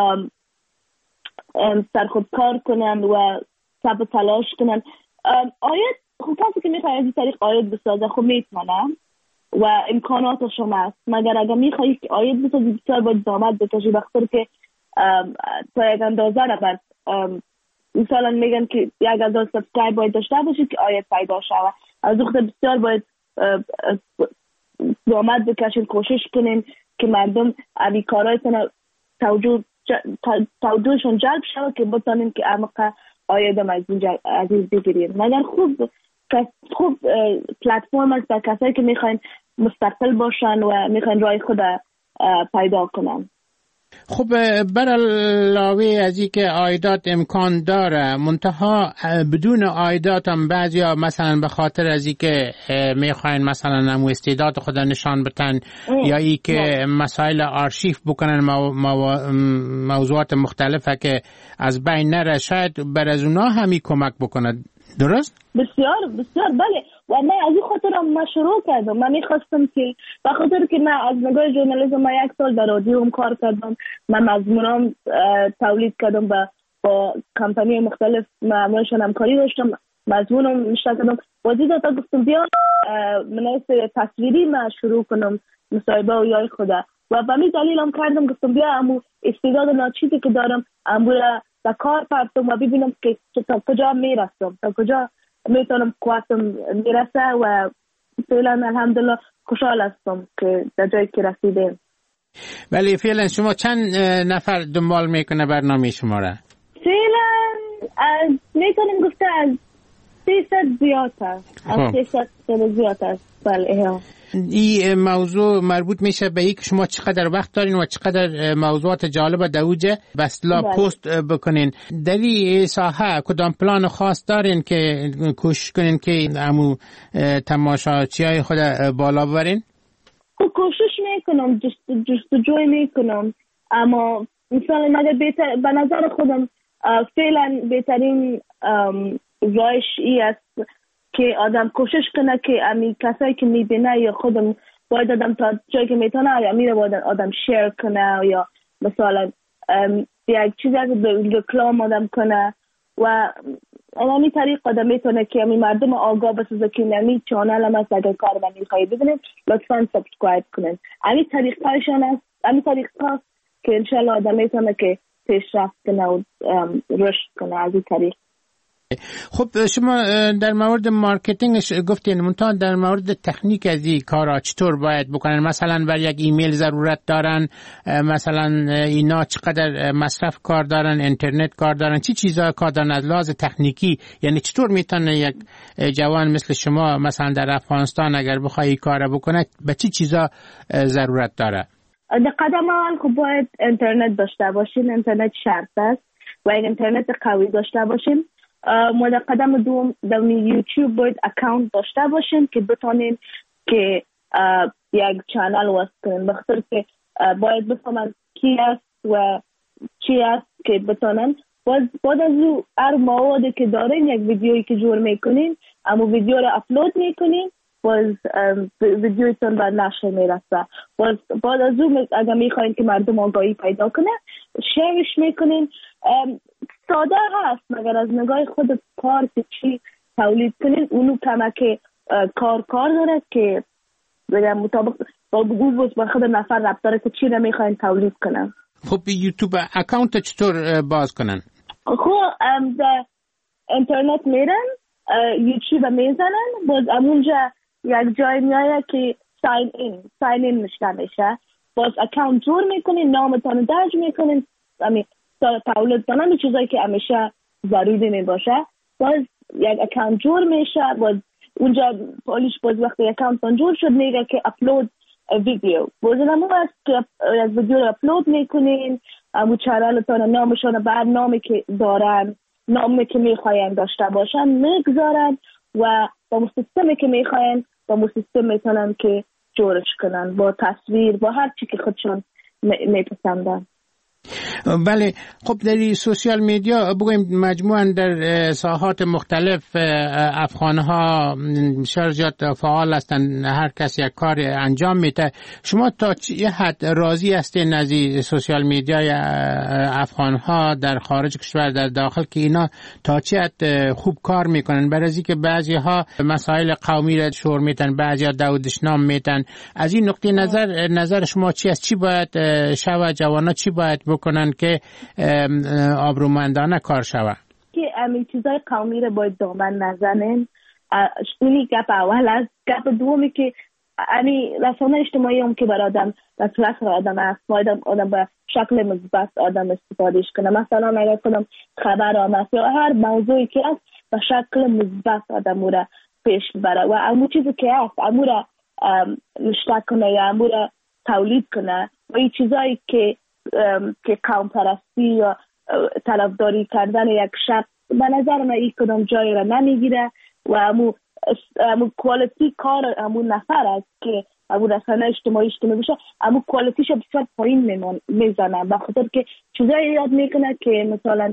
سرخودکار کنن و سب تلاش کنن. آیت خوب کسی که میخوای از این طریق آیت بسازه خب میتونم و امکاناتش هم هست، مگر اگر میخوایی که آیت بسازی بسیار باید زحمت بکشی، بخاطر که تا یک اندازه را بعد مثلا میگن که یک اندازه سابسکرایب باید داشته باشی که آیت پیدا شود. از وقت بسیار باید زحمت بکشین، کوشش کنین که مردم اوی کارایتون توجه توجهشون جلب شود که بتانین که عمق آیدم از اینجا عزیز بگیرین. مگر خوب خوب پلتفرم است در کسایی که میخواین مستقل باشن و میخواین رای خود پیدا کنن. خب بر علاوه از این که آیدات امکان داره، منتها بدون آیدات هم بعضی ها مثلا به خاطر از این که میخواین مثلا نمو استعداد خود نشان بتن یا ای که مسائل آرشیف بکنن مو، مو، موضوعات مختلفه که از بین نره، شاید بر از اونا همی کمک بکند. درست؟ بسیار بسیار بله. و من از این خاطر من شروع کردم. من میخواستم که به خاطر که من از نگاه ژورنالیسم ما یک سال در رادیو هم کار کردم، من مضمونام تولید کردم با با کمپانی مختلف معمولشان همکاری داشتم، مضمونم نشته کردم. بازی داتا گفتم بیا مناسب تصویری من شروع کنم مصاحبه و یای خدا و به می دلیل هم کردم. گفتم بیا امو استعداد ناچیزی که دارم امو را در کار پرتم و ببینم که تا کجا میرسم، تا کجا میتونم قوتم میرسه و فعلا الحمدلله خوشحال هستم که در جایی که رسیدیم. ولی فعلا شما چند نفر دنبال میکنه برنامه شما را؟ فعلا میتونیم گفته از سیصد زیاد هست، از سیصد زیاد هست. بله. این موضوع مربوط میشه به اینکه شما چقدر وقت دارین و چقدر موضوعات جالب در اوجه بسلا پست بکنین. در این ساحه کدام پلان خاص دارین که کوشش کنین که همو تماشاچی های خود بالا ببرین؟ کوشش میکنم، جستجوی میکنم، اما مثلا مگر بهتر به نظر خودم فعلا بهترین رایش ای است که آدم کوشش کنه که امی کسایی که میبینه یا خودم باید آدم تا جایی که میتونه یا میره باید آدم شیر کنه یا مثلا یک چیزی از رکلام آدم کنه و امی طریق آدم میتونه که امی مردم آگاه بسازه که نمی چانل هم هست. اگر کار من میخوایی ببینید لطفا سابسکرایب کنید. امی طریق هایشان هست، امی طریق هست که انشالله آدم میتونه که پیشرفت کنه و رشد کنه از این طریق. خب شما در مورد مارکتینگ گفتین، منتها در مورد تکنیک از این کارا چطور باید بکنن؟ مثلا بر یک ایمیل ضرورت دارن، مثلا اینا چقدر مصرف کار دارن، اینترنت کار دارن، چی چیزا کار دارن از لحاظ تکنیکی؟ یعنی چطور میتونه یک جوان مثل شما مثلا در افغانستان اگر بخوای کار بکنه به چی چیزا ضرورت داره؟ در قدم اول خب باید اینترنت داشته باشین، اینترنت شرط است و یک اینترنت قوی داشته باشین. ما در قدم دوم در یوتیوب باید اکاونت داشته باشین که بتونین که یک چانل واسه کنین، بخاطر که باید بفهمن کی است و چی است که بتونن بعد از او هر موادی که دارین یک ویدیویی که جور میکنین اما ویدیو رو اپلود میکنین باز ویدیویتون بر نشر میرسه. باز بعد از او اگر میخواین که مردم آگاهی پیدا کنه شیرش میکنین. ساده هست مگر از نگاه خود کار که چی تولید کنین اونو کمک کار کار داره که بگم مطابق با گوگل با خود نفر ربط داره که چی رو میخواین تولید کنن. خب یوتیوب اکانت چطور باز کنن؟ خب در اینترنت میرن، یوتیوب میزنن، باز امونجا یک جای میایه که ساین این ساین این نشته میشه، باز اکانت جور میکنین، نامتان درج میکنین، امی تولد کنن چیزایی که همیشه ضروری میباشه، باز یک اکانت جور میشه، باز اونجا پولیش باز وقتی اکانت جور شد میگه که اپلود ویدیو، باز نمو است که یک ویدیو رو اپلود میکنین، امو چرالتان نامشان برنامه که دارن، نامی که میخواین داشته باشن میگذارن و با سیستمی که میخواین با سیستم میتونن که جورش کنن با تصویر با هر چی که خودشون میپسندن. بله، خب در سوشیال میدیا بگویم مجموعاً در ساحات مختلف افغانها بسیار زیاد فعال هستند، هر کس یک کار انجام میده. شما تا چه حد راضی هستین از سوشیال میدیای افغانها در خارج کشور در داخل که اینا تا چه حد خوب کار میکنن؟ برای اینکه بعضی ها مسائل قومی را شور میتن، بعضی ها دودشنام میتن. از این نقطه نظر نظر شما چی است؟ چی باید شود؟ جوانا چی باید بکنن که آبرومندانه کار شود؟ که همین چیزای قومی رو باید دامن نزنن. اونی گپ اول است. گپ دومی که یعنی رسانه اجتماعی هم که بر آدم در صورت آدم است، آدم آدم به شکل مثبت آدم استفادهش کنه. مثلا اگر کنم خبر آمد یا هر موضوعی که است به شکل مثبت آدم را پیش ببره و همون چیزی که است همون را نشته کنه یا همون را تولید کنه و این چیزایی که که قوم پرستی یا طرفداری کردن یک شخص به نظر من این کدام جایی را نمیگیره و همون همون کوالیتی کار همون نفر است که همون رسانه اجتماعی اجتماعی بشه، همون کوالیتیش بسیار پایین میزنه به خاطر که چیزایی یاد میکنه که مثلا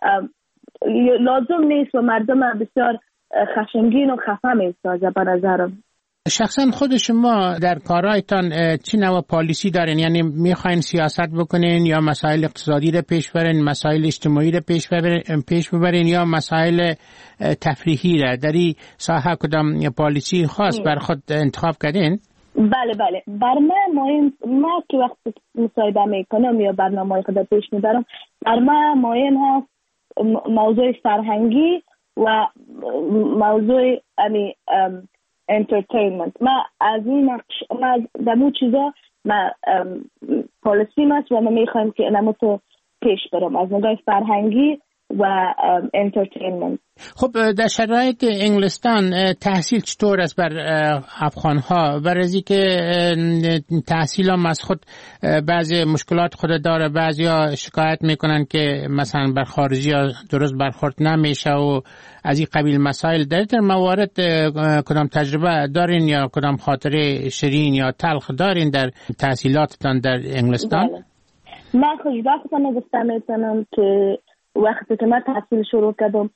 لازم نیست و مردم بسیار خشمگین و خفه میسازه. به نظرم شخصا خود شما در کارهایتان چی نوع پالیسی دارین؟ یعنی میخواین سیاست بکنین یا مسائل اقتصادی رو پیش برین، مسائل اجتماعی رو پیش برین، پیش ببرین یا مسائل تفریحی را؟ در این ساحه کدام پالیسی خاص بر خود انتخاب کردین؟ بله بله، بر من مهم، ما که وقت مصاحبه میکنم یا برنامه خود پیش میبرم، بر من مهم هست موضوع فرهنگی و موضوع امی entertainment. ما از این نقش ما از دمو چیزا ما پالیسی ماست و ما میخوایم که اینمو تو پیش برم از نگاه فرهنگی و entertainment. خب در شرایط انگلستان تحصیل چطور است بر افغانها؟ برای که تحصیل هم از خود بعضی مشکلات خود داره، بعضی ها شکایت میکنن که مثلا بر خارجی ها درست برخورد نمیشه و از این قبیل مسائل. در این موارد کدام تجربه دارین یا کدام خاطره شیرین یا تلخ دارین در تحصیلاتتان در انگلستان؟ بله. من خوشبختانه گفتم میتونم که وقتی که من تحصیل شروع کردم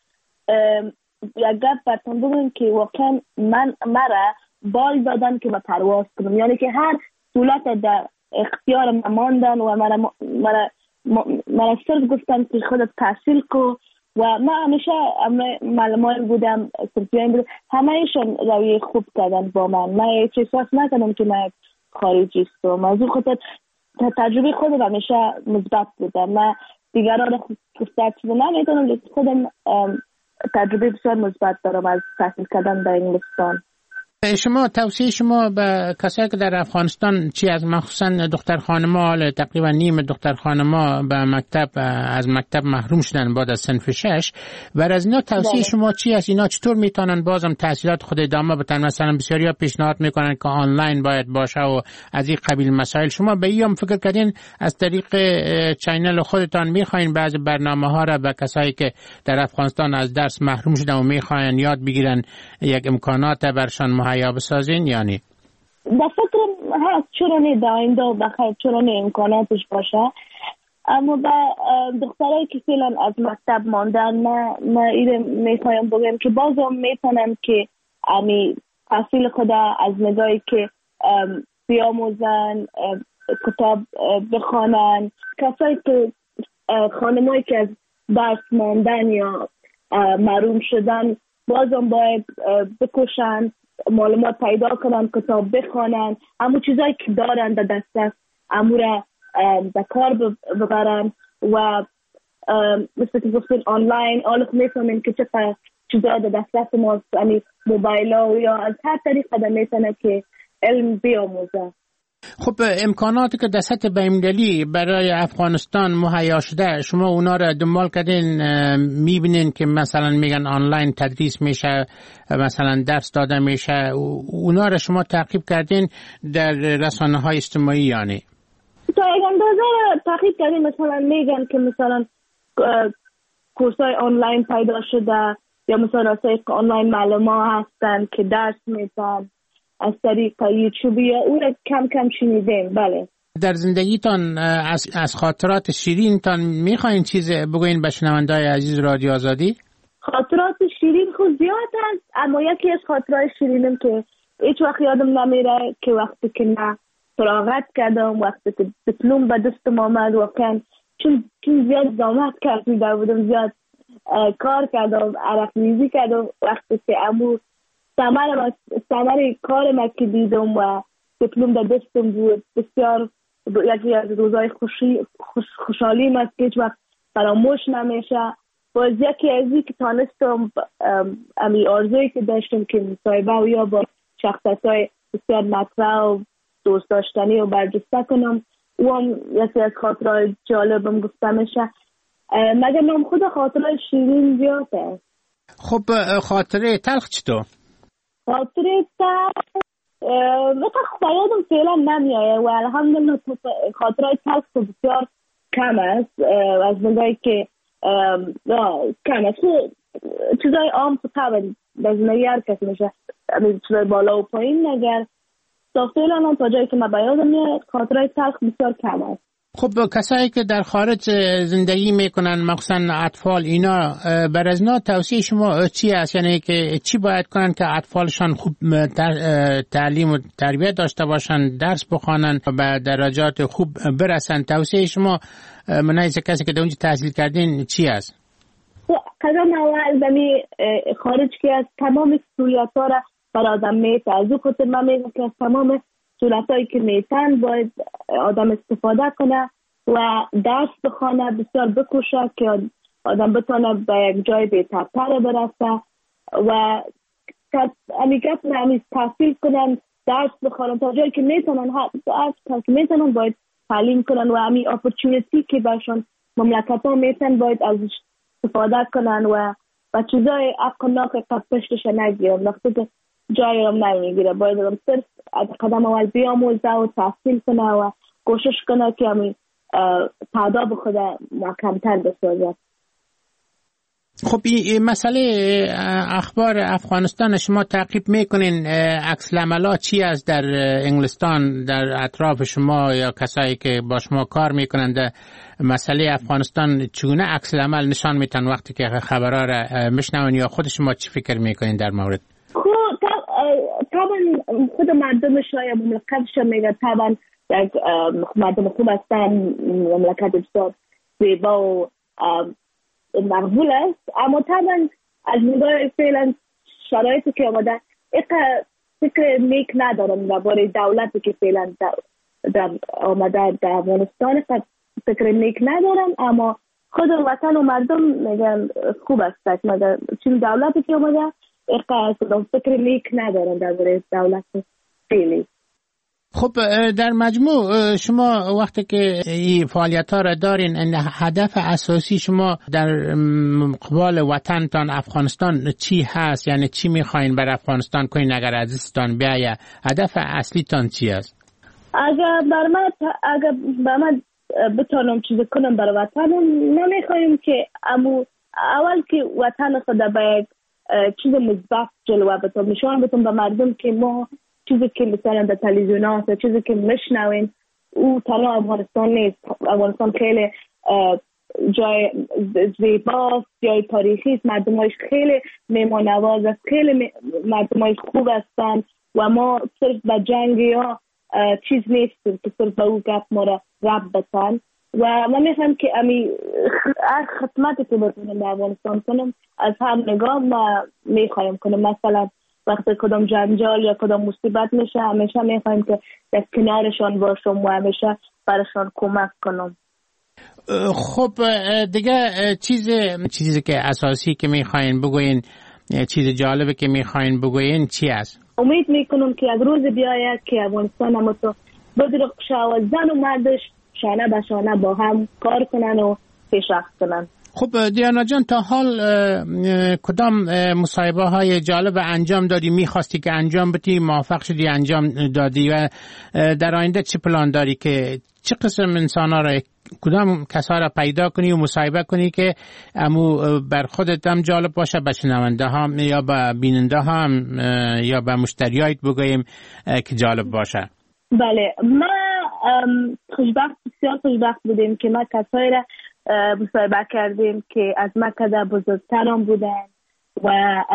یک گپ براتون بگم که واقعا من مرا بال دادن که من پرواز کنم، یعنی که هر دولت در اختیار من ماندن و مرا مرا مرا صرف گفتن که خودت تحصیل کو و من همیشه معلمان بودم، سرپیان بودم، همه ایشون روی خوب کردن با من. من هیچ احساس نکردم که من خارجی هستم. از اون خاطر تجربه خودم همیشه مثبت بودم. من دیگران خودت چیزی نمیدونم، خودم تجربه بسیار مثبت دارم از تحصیل کردن در انگلستان. شما توصیه شما به کسایی که در افغانستان چی از مخصوصا دختر خانما، تقریبا نیم دختر خانما به مکتب از مکتب محروم شدن بعد از صنف شش، بر از اینا توصیه شما چی است؟ اینا چطور میتونن بازم تحصیلات خود ادامه بدن؟ مثلا بسیاریا پیشنهاد میکنن که آنلاین باید باشه و از این قبیل مسائل. شما به این هم فکر کردین از طریق چینل خودتان میخواین بعض برنامه ها را به کسایی که در افغانستان از درس محروم شدن و میخواین یاد بگیرن یک امکانات برشان مهیا بسازین؟ یعنی در فکرم هست چرا نه در آینده بخیر چرا نه امکاناتش باشه، اما با دخترایی که فعلا از مکتب ماندن من ما اینو میخوایم بگم که بازم میتونن که امی تحصیل خود از نگاهی که بیاموزن، کتاب بخوانن. کسایی که خانمایی که از درس ماندن یا محروم شدن بازم باید بکشن، معلومات پیدا کنن، کتاب بخوانن، همون چیزایی که دارن در دست است همون را به کار ببرن و مثل که گفتین آنلاین آلخ میفهمین که چقدر چیزا در دسترس ما یعنی موبایل ها یا از هر طریق قدم میتونه که علم بیاموزه. خب امکاناتی که در سطح بین‌المللی برای افغانستان مهیا شده شما اونا را دنبال کردین؟ میبینین که مثلا میگن آنلاین تدریس میشه، مثلا درس داده میشه، اونا را شما تعقیب کردین در رسانه های اجتماعی یعنی؟ تا یک اندازه را تعقیب کردین. مثلا میگن که مثلا کورس های آنلاین پیدا شده یا مثلا رسانه آنلاین معلومات هستن که درس میدن از طریق یوتیوب یا او را کم کم شنیدیم. بله. در زندگیتان از, از خاطرات شیرینتان میخواین چیز بگوین به شنونده‌های عزیز رادیو آزادی؟ خاطرات شیرین خود زیاد هست، اما یکی از خاطرات شیرینم که هیچ وقت یادم نمیره که وقتی که من فراغت کردم، وقتی که دیپلم به دستم آمد، واقعا چون چون زیاد زحمت کردم بودم، زیاد کار کردم، عرق ریزی کردم، وقتی که امو ثمر ثمر کار ما که دیدم و دیپلم در دستم بود، بسیار یکی از روزهای خوشی خوش خوشحالی است که هیچ وقت فراموش نمیشه. باز یکی از این که تانستم امی آرزویی که داشتم که مصاحبه و یا با شخصیت‌های بسیار مطرح و دوست داشتنی و برجسته کنم، او هم یکی از خاطرهای جالبم گفته میشه. مگر نام خود خاطرهای شیرین زیاد است. خب خاطره تلخ چطور؟ خاطره تلخ مثلا خیادم فعلا نمیایه و الحمدلله خاطرهای تلخ بسیار کم است، از بندایی که کم است. چیزای عام خود طبعا در زندگی هر کسی میشه، چیزای بالا و پایین، نگر تا فعلا هم تا جایی که من بیادم میاد خاطرهای تلخ بسیار کم است. خب کسایی که در خارج زندگی میکنن مخصوصا اطفال، اینا بر از اینا توصیه شما چی است؟ یعنی که چی باید کنن که اطفالشان خوب تعلیم و تربیت داشته باشن، درس بخوانن و به درجات خوب برسن؟ توصیه شما منایز کسی که در اونجا تحصیل کردین چی است؟ قدم اول دمی خارج که از تمام سهولت ها را بر آدم میته، از او خاطر من میگم که از تمام صورتایی که میتن باید آدم استفاده کنه و درس بخونه، بسیار بکوشه که آدم بتونه به یک جای بهترتر برسه و امیگت نمیز تحصیل کنن، درس بخونن تا جایی که میتونن، تا که میتونن باید تعلیم کنن و امی اپورچونیتی که برشان مملکت ها میتن باید ازش استفاده کنن و و چیزای اقناق قد پشتش نگیرن. وقتی که جایی هم نمیگیره باید هم صرف از قدم اول بیاموزه و تحصیل کنه و کوشش کنه که همین تعداد خود محکمتر بسازه. خب این مسئله اخبار افغانستان شما تعقیب میکنین؟ عکس العملات چی است در انگلستان، در اطراف شما یا کسایی که با شما کار میکنن در مسئله افغانستان چگونه عکس العمل نشان میتن وقتی که خبرها را میشنون، یا خود شما چی فکر میکنین در مورد؟ طبعا خود مردم شاید مملکتش میگه طبعا یک مردم خوب هستن، مملکت بسیار زیبا و مقبول است، اما طبعا از نگاه فعلا شرایطی که آمده ایقا فکر نیک ندارم درباره دولتی که فعلا در آمده در افغانستان، فکر نیک ندارم، اما خود وطن و مردم میگن خوب است. مگر چون دولتی که آمده ایقا فکر نیک ندارم درباره دولت فعلی. خب در مجموع شما وقتی که این فعالیت ها را دارین، هدف اساسی شما در قبال وطنتان افغانستان چی هست؟ یعنی چی میخواین بر افغانستان کنین اگر عزیزتان بیایه؟ هدف اصلی تان چی است؟ اگر بر من اگر بر من بتونم چیز کنم برای وطنم، نمیخوایم که امو اول که وطن خود به چیز مثبت جلوه بتونم نشان بدم به مردم که ما چیزی که مثلا در تلویزیون هست، چیزی که میشنوین او تنها افغانستان نیست. افغانستان خیلی جای زیباست، جای تاریخی است، مردمایش خیلی مهمان نواز است، خیلی مردمایش خوب هستند و ما صرف به جنگ یا چیز نیستیم که صرف به او گپ ما را رب بتن و من میخوام که امی هر خدمتی که بتونم به افغانستان کنم از هر نگاه ما میخوایم کنم. مثلا وقتی کدام جنجال یا کدام مصیبت میشه همیشه میخوایم که در کنارشان باشم و همیشه برشان کمک کنم. خب دیگه چیز چیزی که اساسی که میخواین بگوین، چیز جالبه که میخواین بگوین چی است؟ امید میکنم که یک روز بیاید که افغانستان هم تو بدرخشه و زن و مردش شانه به شانه با هم کار کنن و پیشرفت کنن. خب دیانا جان، تا حال کدام مصاحبه های جالب انجام دادی، میخواستی که انجام بدی، موفق شدی انجام دادی و در آینده چه پلان داری که چه قسم انسان ها را، کدام کسا را پیدا کنی و مصاحبه کنی که امو بر خودت هم جالب باشه، به شنونده ها یا به بیننده ها هم یا به مشتریایت بگوییم که جالب باشه؟ بله، ما خوشبخت بسیار خوشبخت بودیم که ما کسایی را مصاحبه کردیم که از مکه بزرگتران بودن و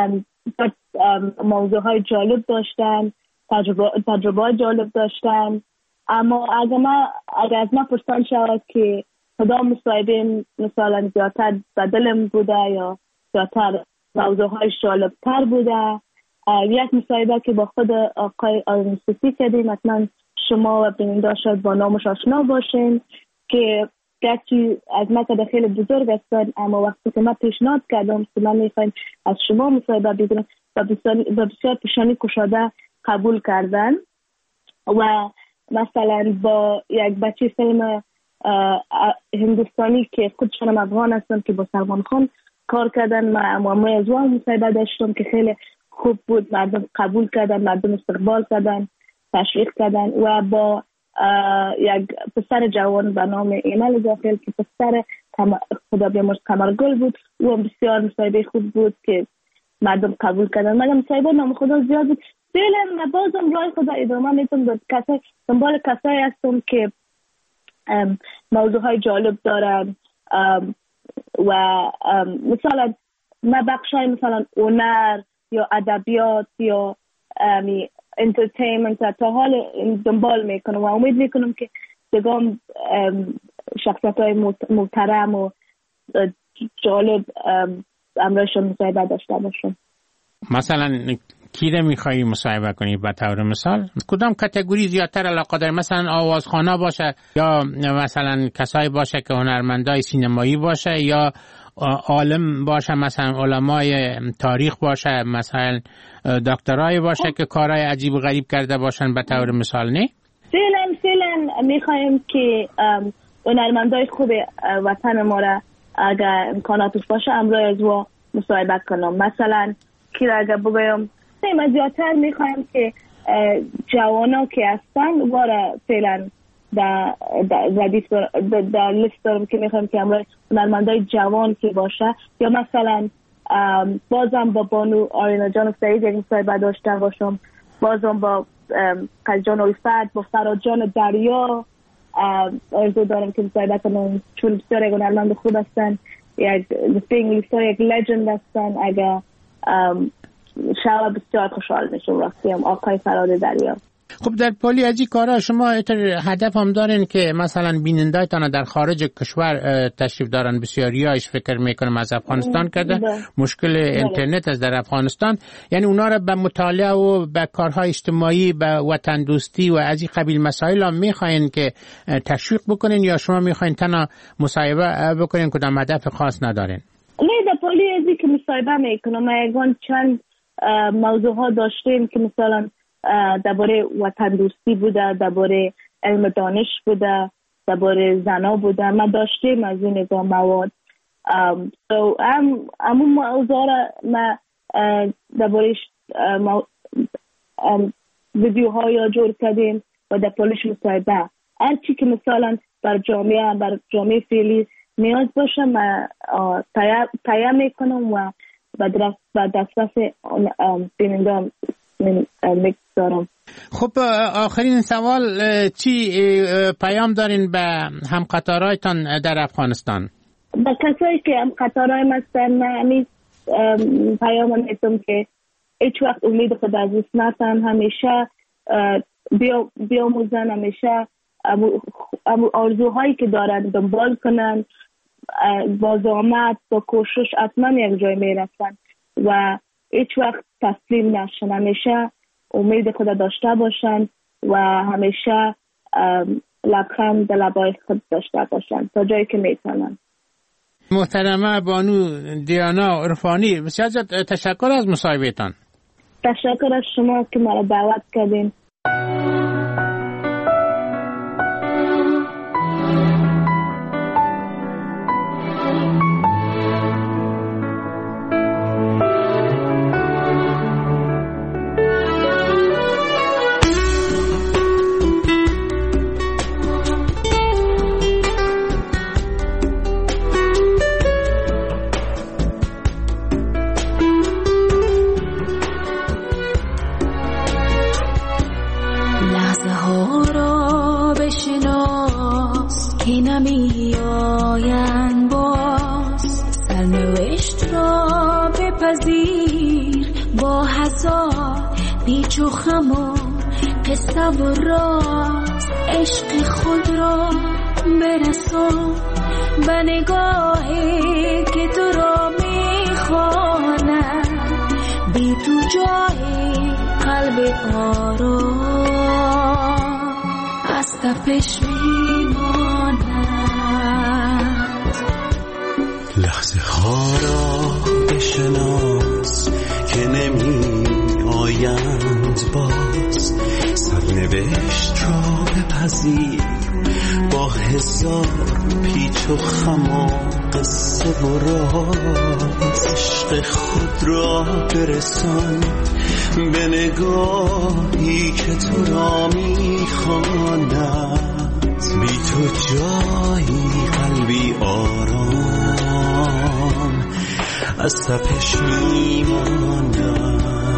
موضوع های جالب داشتن، تجربه, تجربه جالب داشتن. اما اگر ما اگر از ما پرسان شود که کدام مصاحبه مثلا زیادتر به دلم بوده یا زیادتر موضوع های جالب تر بوده، یک مصاحبه که با خود آقای آرونسوسی کردیم، حتما شما و بیننده شاید با نامش آشنا باشین که گرچه از مکه خیلی بزرگ هستن، اما وقتی که من پیشنهاد کردم که من میخوایم از شما مصاحبه بگیرم و بسیار پیشانی کشاده قبول کردن و مثلا با یک بچه فیلم هندوستانی که خودشان افغان هستن که با سلمان خان کار کردن، من ما از اون مصاحبه داشتم که خیلی خوب بود، مردم قبول کردن، مردم استقبال کردن، تشویق کردن و با یک پسر جوان به نام ایمل داخل که پسر خدا بیامرز قمرگل بود، او بسیار مصاحبه خوب بود که مردم قبول کردن. مگر مصاحبه نام خدا زیاد بود، فعلا بازم راه خدا ادامه میتونم کسای دنبال کسایی هستم که موضوع های جالب دارن و مثلا ما بخشای مثلا هنر یا ادبیات یا انترتینمنت تا حال دنبال میکنم و امید میکنم که دگام شخصیت های محترم و جالب امرایشون مصاحبه داشته باشم. مثلا کی رو میخوایی مصاحبه کنی به طور مثال؟ کدام کاتگوری زیادتر علاقه داری؟ مثلا آوازخوانا باشه یا مثلا کسایی باشه که هنرمندای سینمایی باشه یا عالم باشه، مثلا علمای تاریخ باشه، مثلا دکترای باشه که کارهای عجیب و غریب کرده باشن به طور مثال؟ نه فعلا فعلا میخوایم که هنرمندای خوب وطن ما را اگر امکاناتش باشه امروز از و مصاحبه کنم. مثلا کی را اگر بگویم ما زیادتر میخوایم که جوانا که هستن وارا فعلا در در لیست دارم که میخوایم که امروز هنرمندای جوان که باشه یا مثلا بازم با بانو آرینا جان و سعید یک مصاحبه داشته باشم، بازم با قزجان الفت، با فراد جان دریا آرزو دارم که مصاحبه کنم، چون بسیار یک هنرمند خوب هستن، یک انگلیسی یک لجند هستن. اگر شما بسیار خوشحال میشم راستیم آقای فراد دریا. خب در پالی از این کارا شما هدف هم دارین که مثلا بیننده‌تان در خارج کشور تشریف دارن، بسیاریاش فکر میکنم از افغانستان کرده، مشکل اینترنت از در افغانستان، یعنی اونا را به مطالعه و به کارهای اجتماعی، به وطن دوستی و از این قبیل مسائل هم میخواین که تشویق بکنین یا شما میخواین تنها مصاحبه بکنین کدام هدف خاص ندارین؟ نه، در پالی از این که مصاحبه میکنم اگه چند موضوع ها داشتیم که مثلا درباره وطن دوستی بوده، درباره علم دانش بوده، درباره زنا بوده، ما داشتیم از این نگاه مواد. so ام امون موضوع را ما درباره ویدیوهای را جور کردیم و در پولش مصاحبه هر چی که مثلا بر جامعه بر جامعه فعلی نیاز باشه ما تایید میکنم و به دسترس بینندگان میگذارم. خب آخرین سوال، چی پیام دارین به همقطارایتان در افغانستان؟ به کسایی که همقطارایم هستن من پیام میتونم که هیچ وقت امید خود از دست ندن، همیشه بیاموزن، همیشه آرزوهایی که دارن دنبال کنن، با زحمت با کوشش حتما یک جای میرسن و هیچ وقت تسلیم نشن، همیشه امید خود داشته باشن و همیشه لبخند در لبای خود داشته باشن تا جایی که میتونن. محترمه بانو دیانا عرفانی، بسیار زیاد تشکر از مصاحبهتان. تشکر از شما که مرا دعوت کردین. پیچ و خم و قصه و راز، عشق خود را برسان به نگاهی که تو را میخواند، بی تو جای قلب آرام از تپش میماند. لحظه ها را بشناس که نمی آیند باز، سرنوشت را بپذیر با هزار پیچ و خم و قصه و راز، عشق خود را برسان به نگاهی که تو را میخواند، بی تو جایی قلبی آرام از تپش میماند.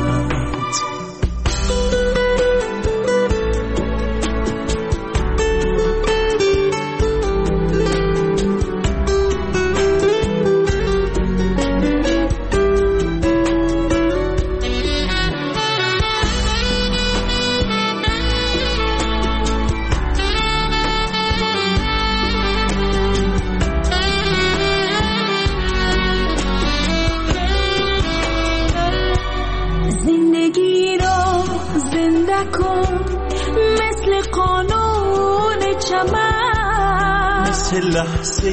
لحظه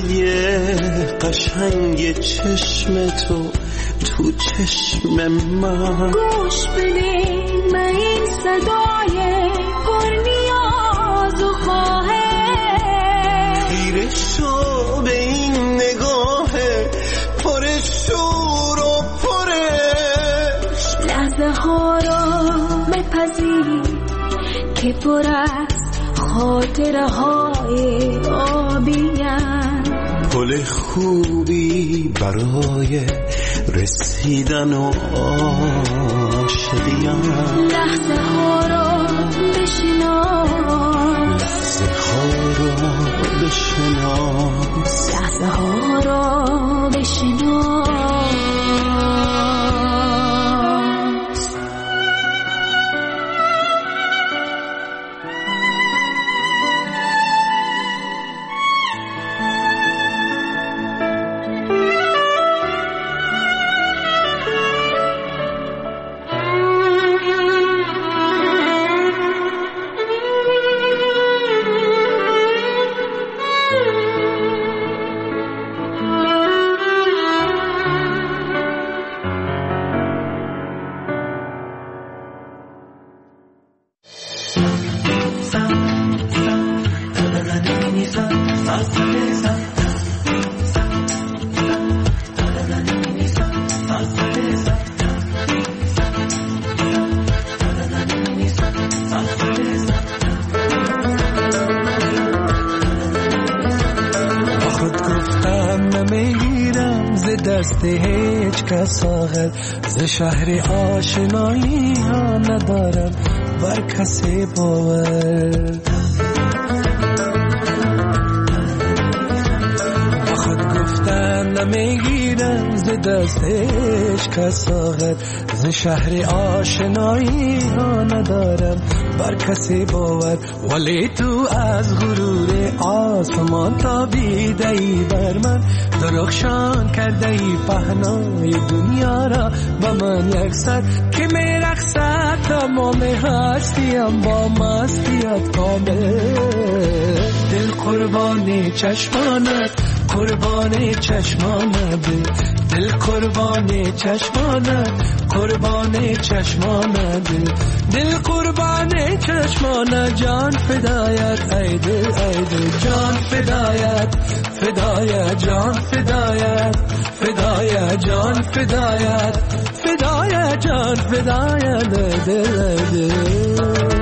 قشنگ چشم تو تو چشم من، گوش بده من این صدای پر نیاز و خواهش، خیره شو به این نگاه پر شور و پرش، لحظه ها را بپذیر که پر از خاطره های آبی‌اند، پل خوبی برای رسیدن و عاشقی‌اند. لحظه ها را بشناس، لحظه ها را بشناس، لحظه ها را بشناس. دست هیچ کس آغل ز شهر آشنایی ها ندارم بر کسی باور، خود گفتن نمیگیرم ز دستش کساغت ز شهر آشنایی ها ندارم بر کسی باور ولی تو از غرور آسمان تابیده ای بر من درخشان کرده ای پهنای دنیا را با من یک سر که میرقصد تمام هستیم با مستیت کامل دل قربانی چشمانت قربانی چشمانت دل قربانی چشمانت قربانی چشمانت دل قربانی چشمانت جان فدایت ای دل ای دل جان فدایت فدایت جان فدایت فدایت جان فدایت فدایت جان فدایت دل دل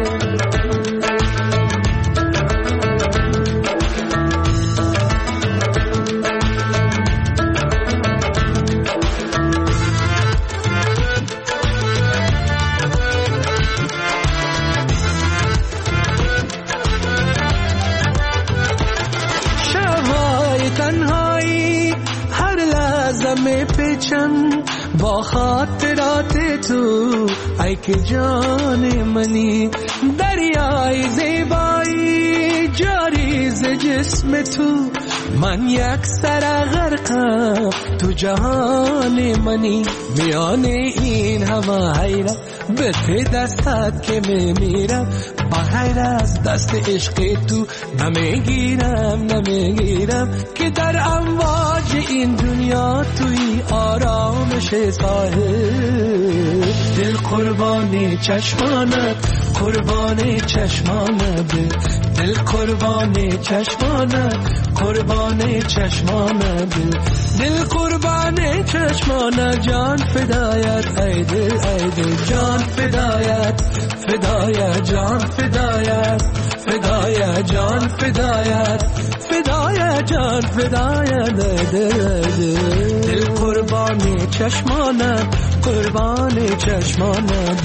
با خاطرات تو ای که جان منی دریای زیبایی جاری ز جسم تو من یک سر غرقم تو جهان منی میان این همه حیرت به ته دستت که میمیرم با حیر از دست عشق تو نمیگیرم نمیگیرم که در امواج این دنیا توی آرامش ساحل دل قربانی چشمانت قربانی چشمانت دل قربانی چشمانت قربانی چشمانت دل قربانی چشمانت جان فدایت ای دل ای دل جان فدایت فدایت جان فدایت فدایت جان فدایت فدایت جان فدایت دل دل دل قربانی چشمانت قربانی چشمانت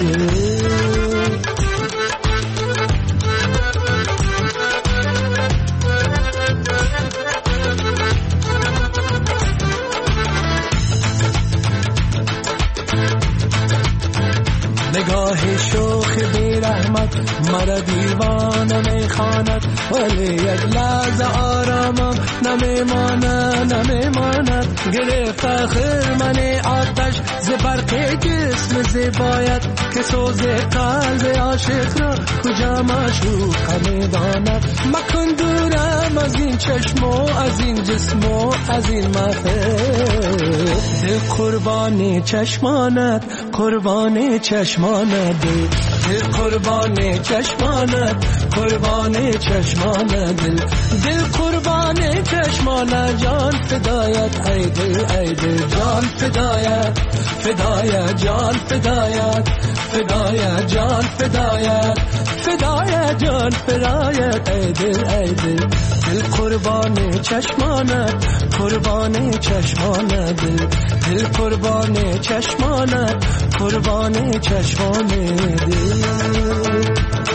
نگاه شوخ بی رحمت مرا دیوانه میخواند ولی یک لحظه آرامم نمیماند نمیماند گرفت آخر من آتش ز برق جسم زیبایت که سوز قلب عاشق را کجا معشوق میداند مکن دورم از این چشم و از این جسم و از این محفل دل قربانی چشمانت قربانی چشمانت دل قربانی چشمانت قربانی چشمانت دل دل قربانی چشمانت جان فدایت ای دل ای دل جان فدایت فدایت جان فدایت فدایت جان فدایت فدایت جان فدایت ای دل ای دل دل قربانی چشمانت قربانی چشمانت دل دل قربانی چشمانت قربانی چشمانت دل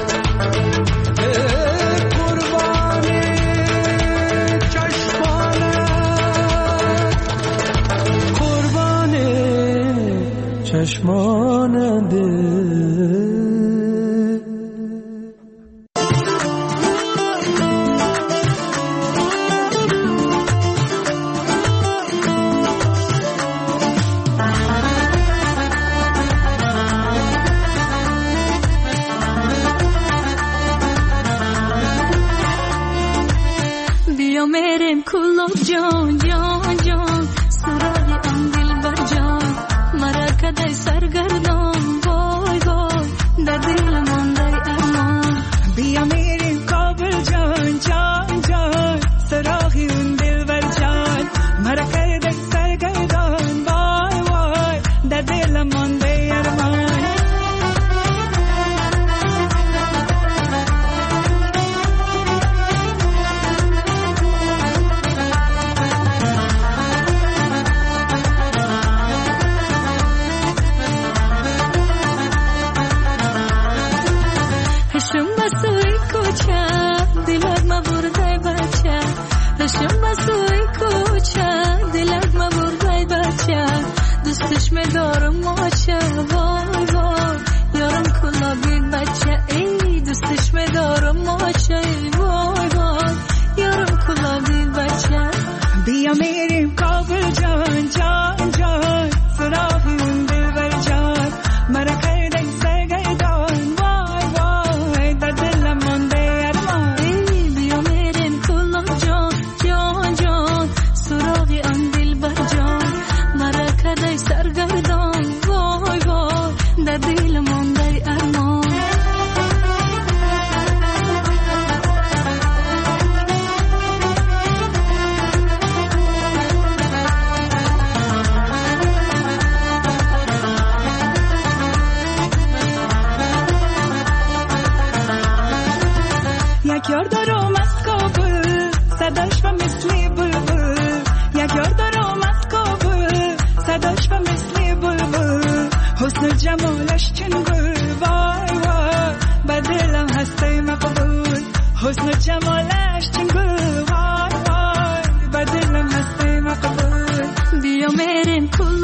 چشمان دل بیا میریم کلاب جان جان جان سراغ ام دل بر جان مرا کدای سرگردان وای وای دوستش میدارم ماچه وای وای یارم کلا بید بچه ای دوستش میدارم ماچه وای وای یارم کلا بید بچه بیا میریم کابل جان جان جان سراغ اون دلبر جان مرا کرده سرگردان وای وای در دلم مانده ارمان بیا میریم کلا جان جان جان سراغ آن دلبر جان مرا کرده سرگردان وای وای در دل مانده ارمان یک یار دارم از کابل صداش و مثل بلبل یک یار دارم از کابل صداش و مثل بلبل حسن جمالش چنگل وای وای به دلم هسته مقبول حسن جمالش چنگل وای وای به دلم هسته مقبول بیا میریم کل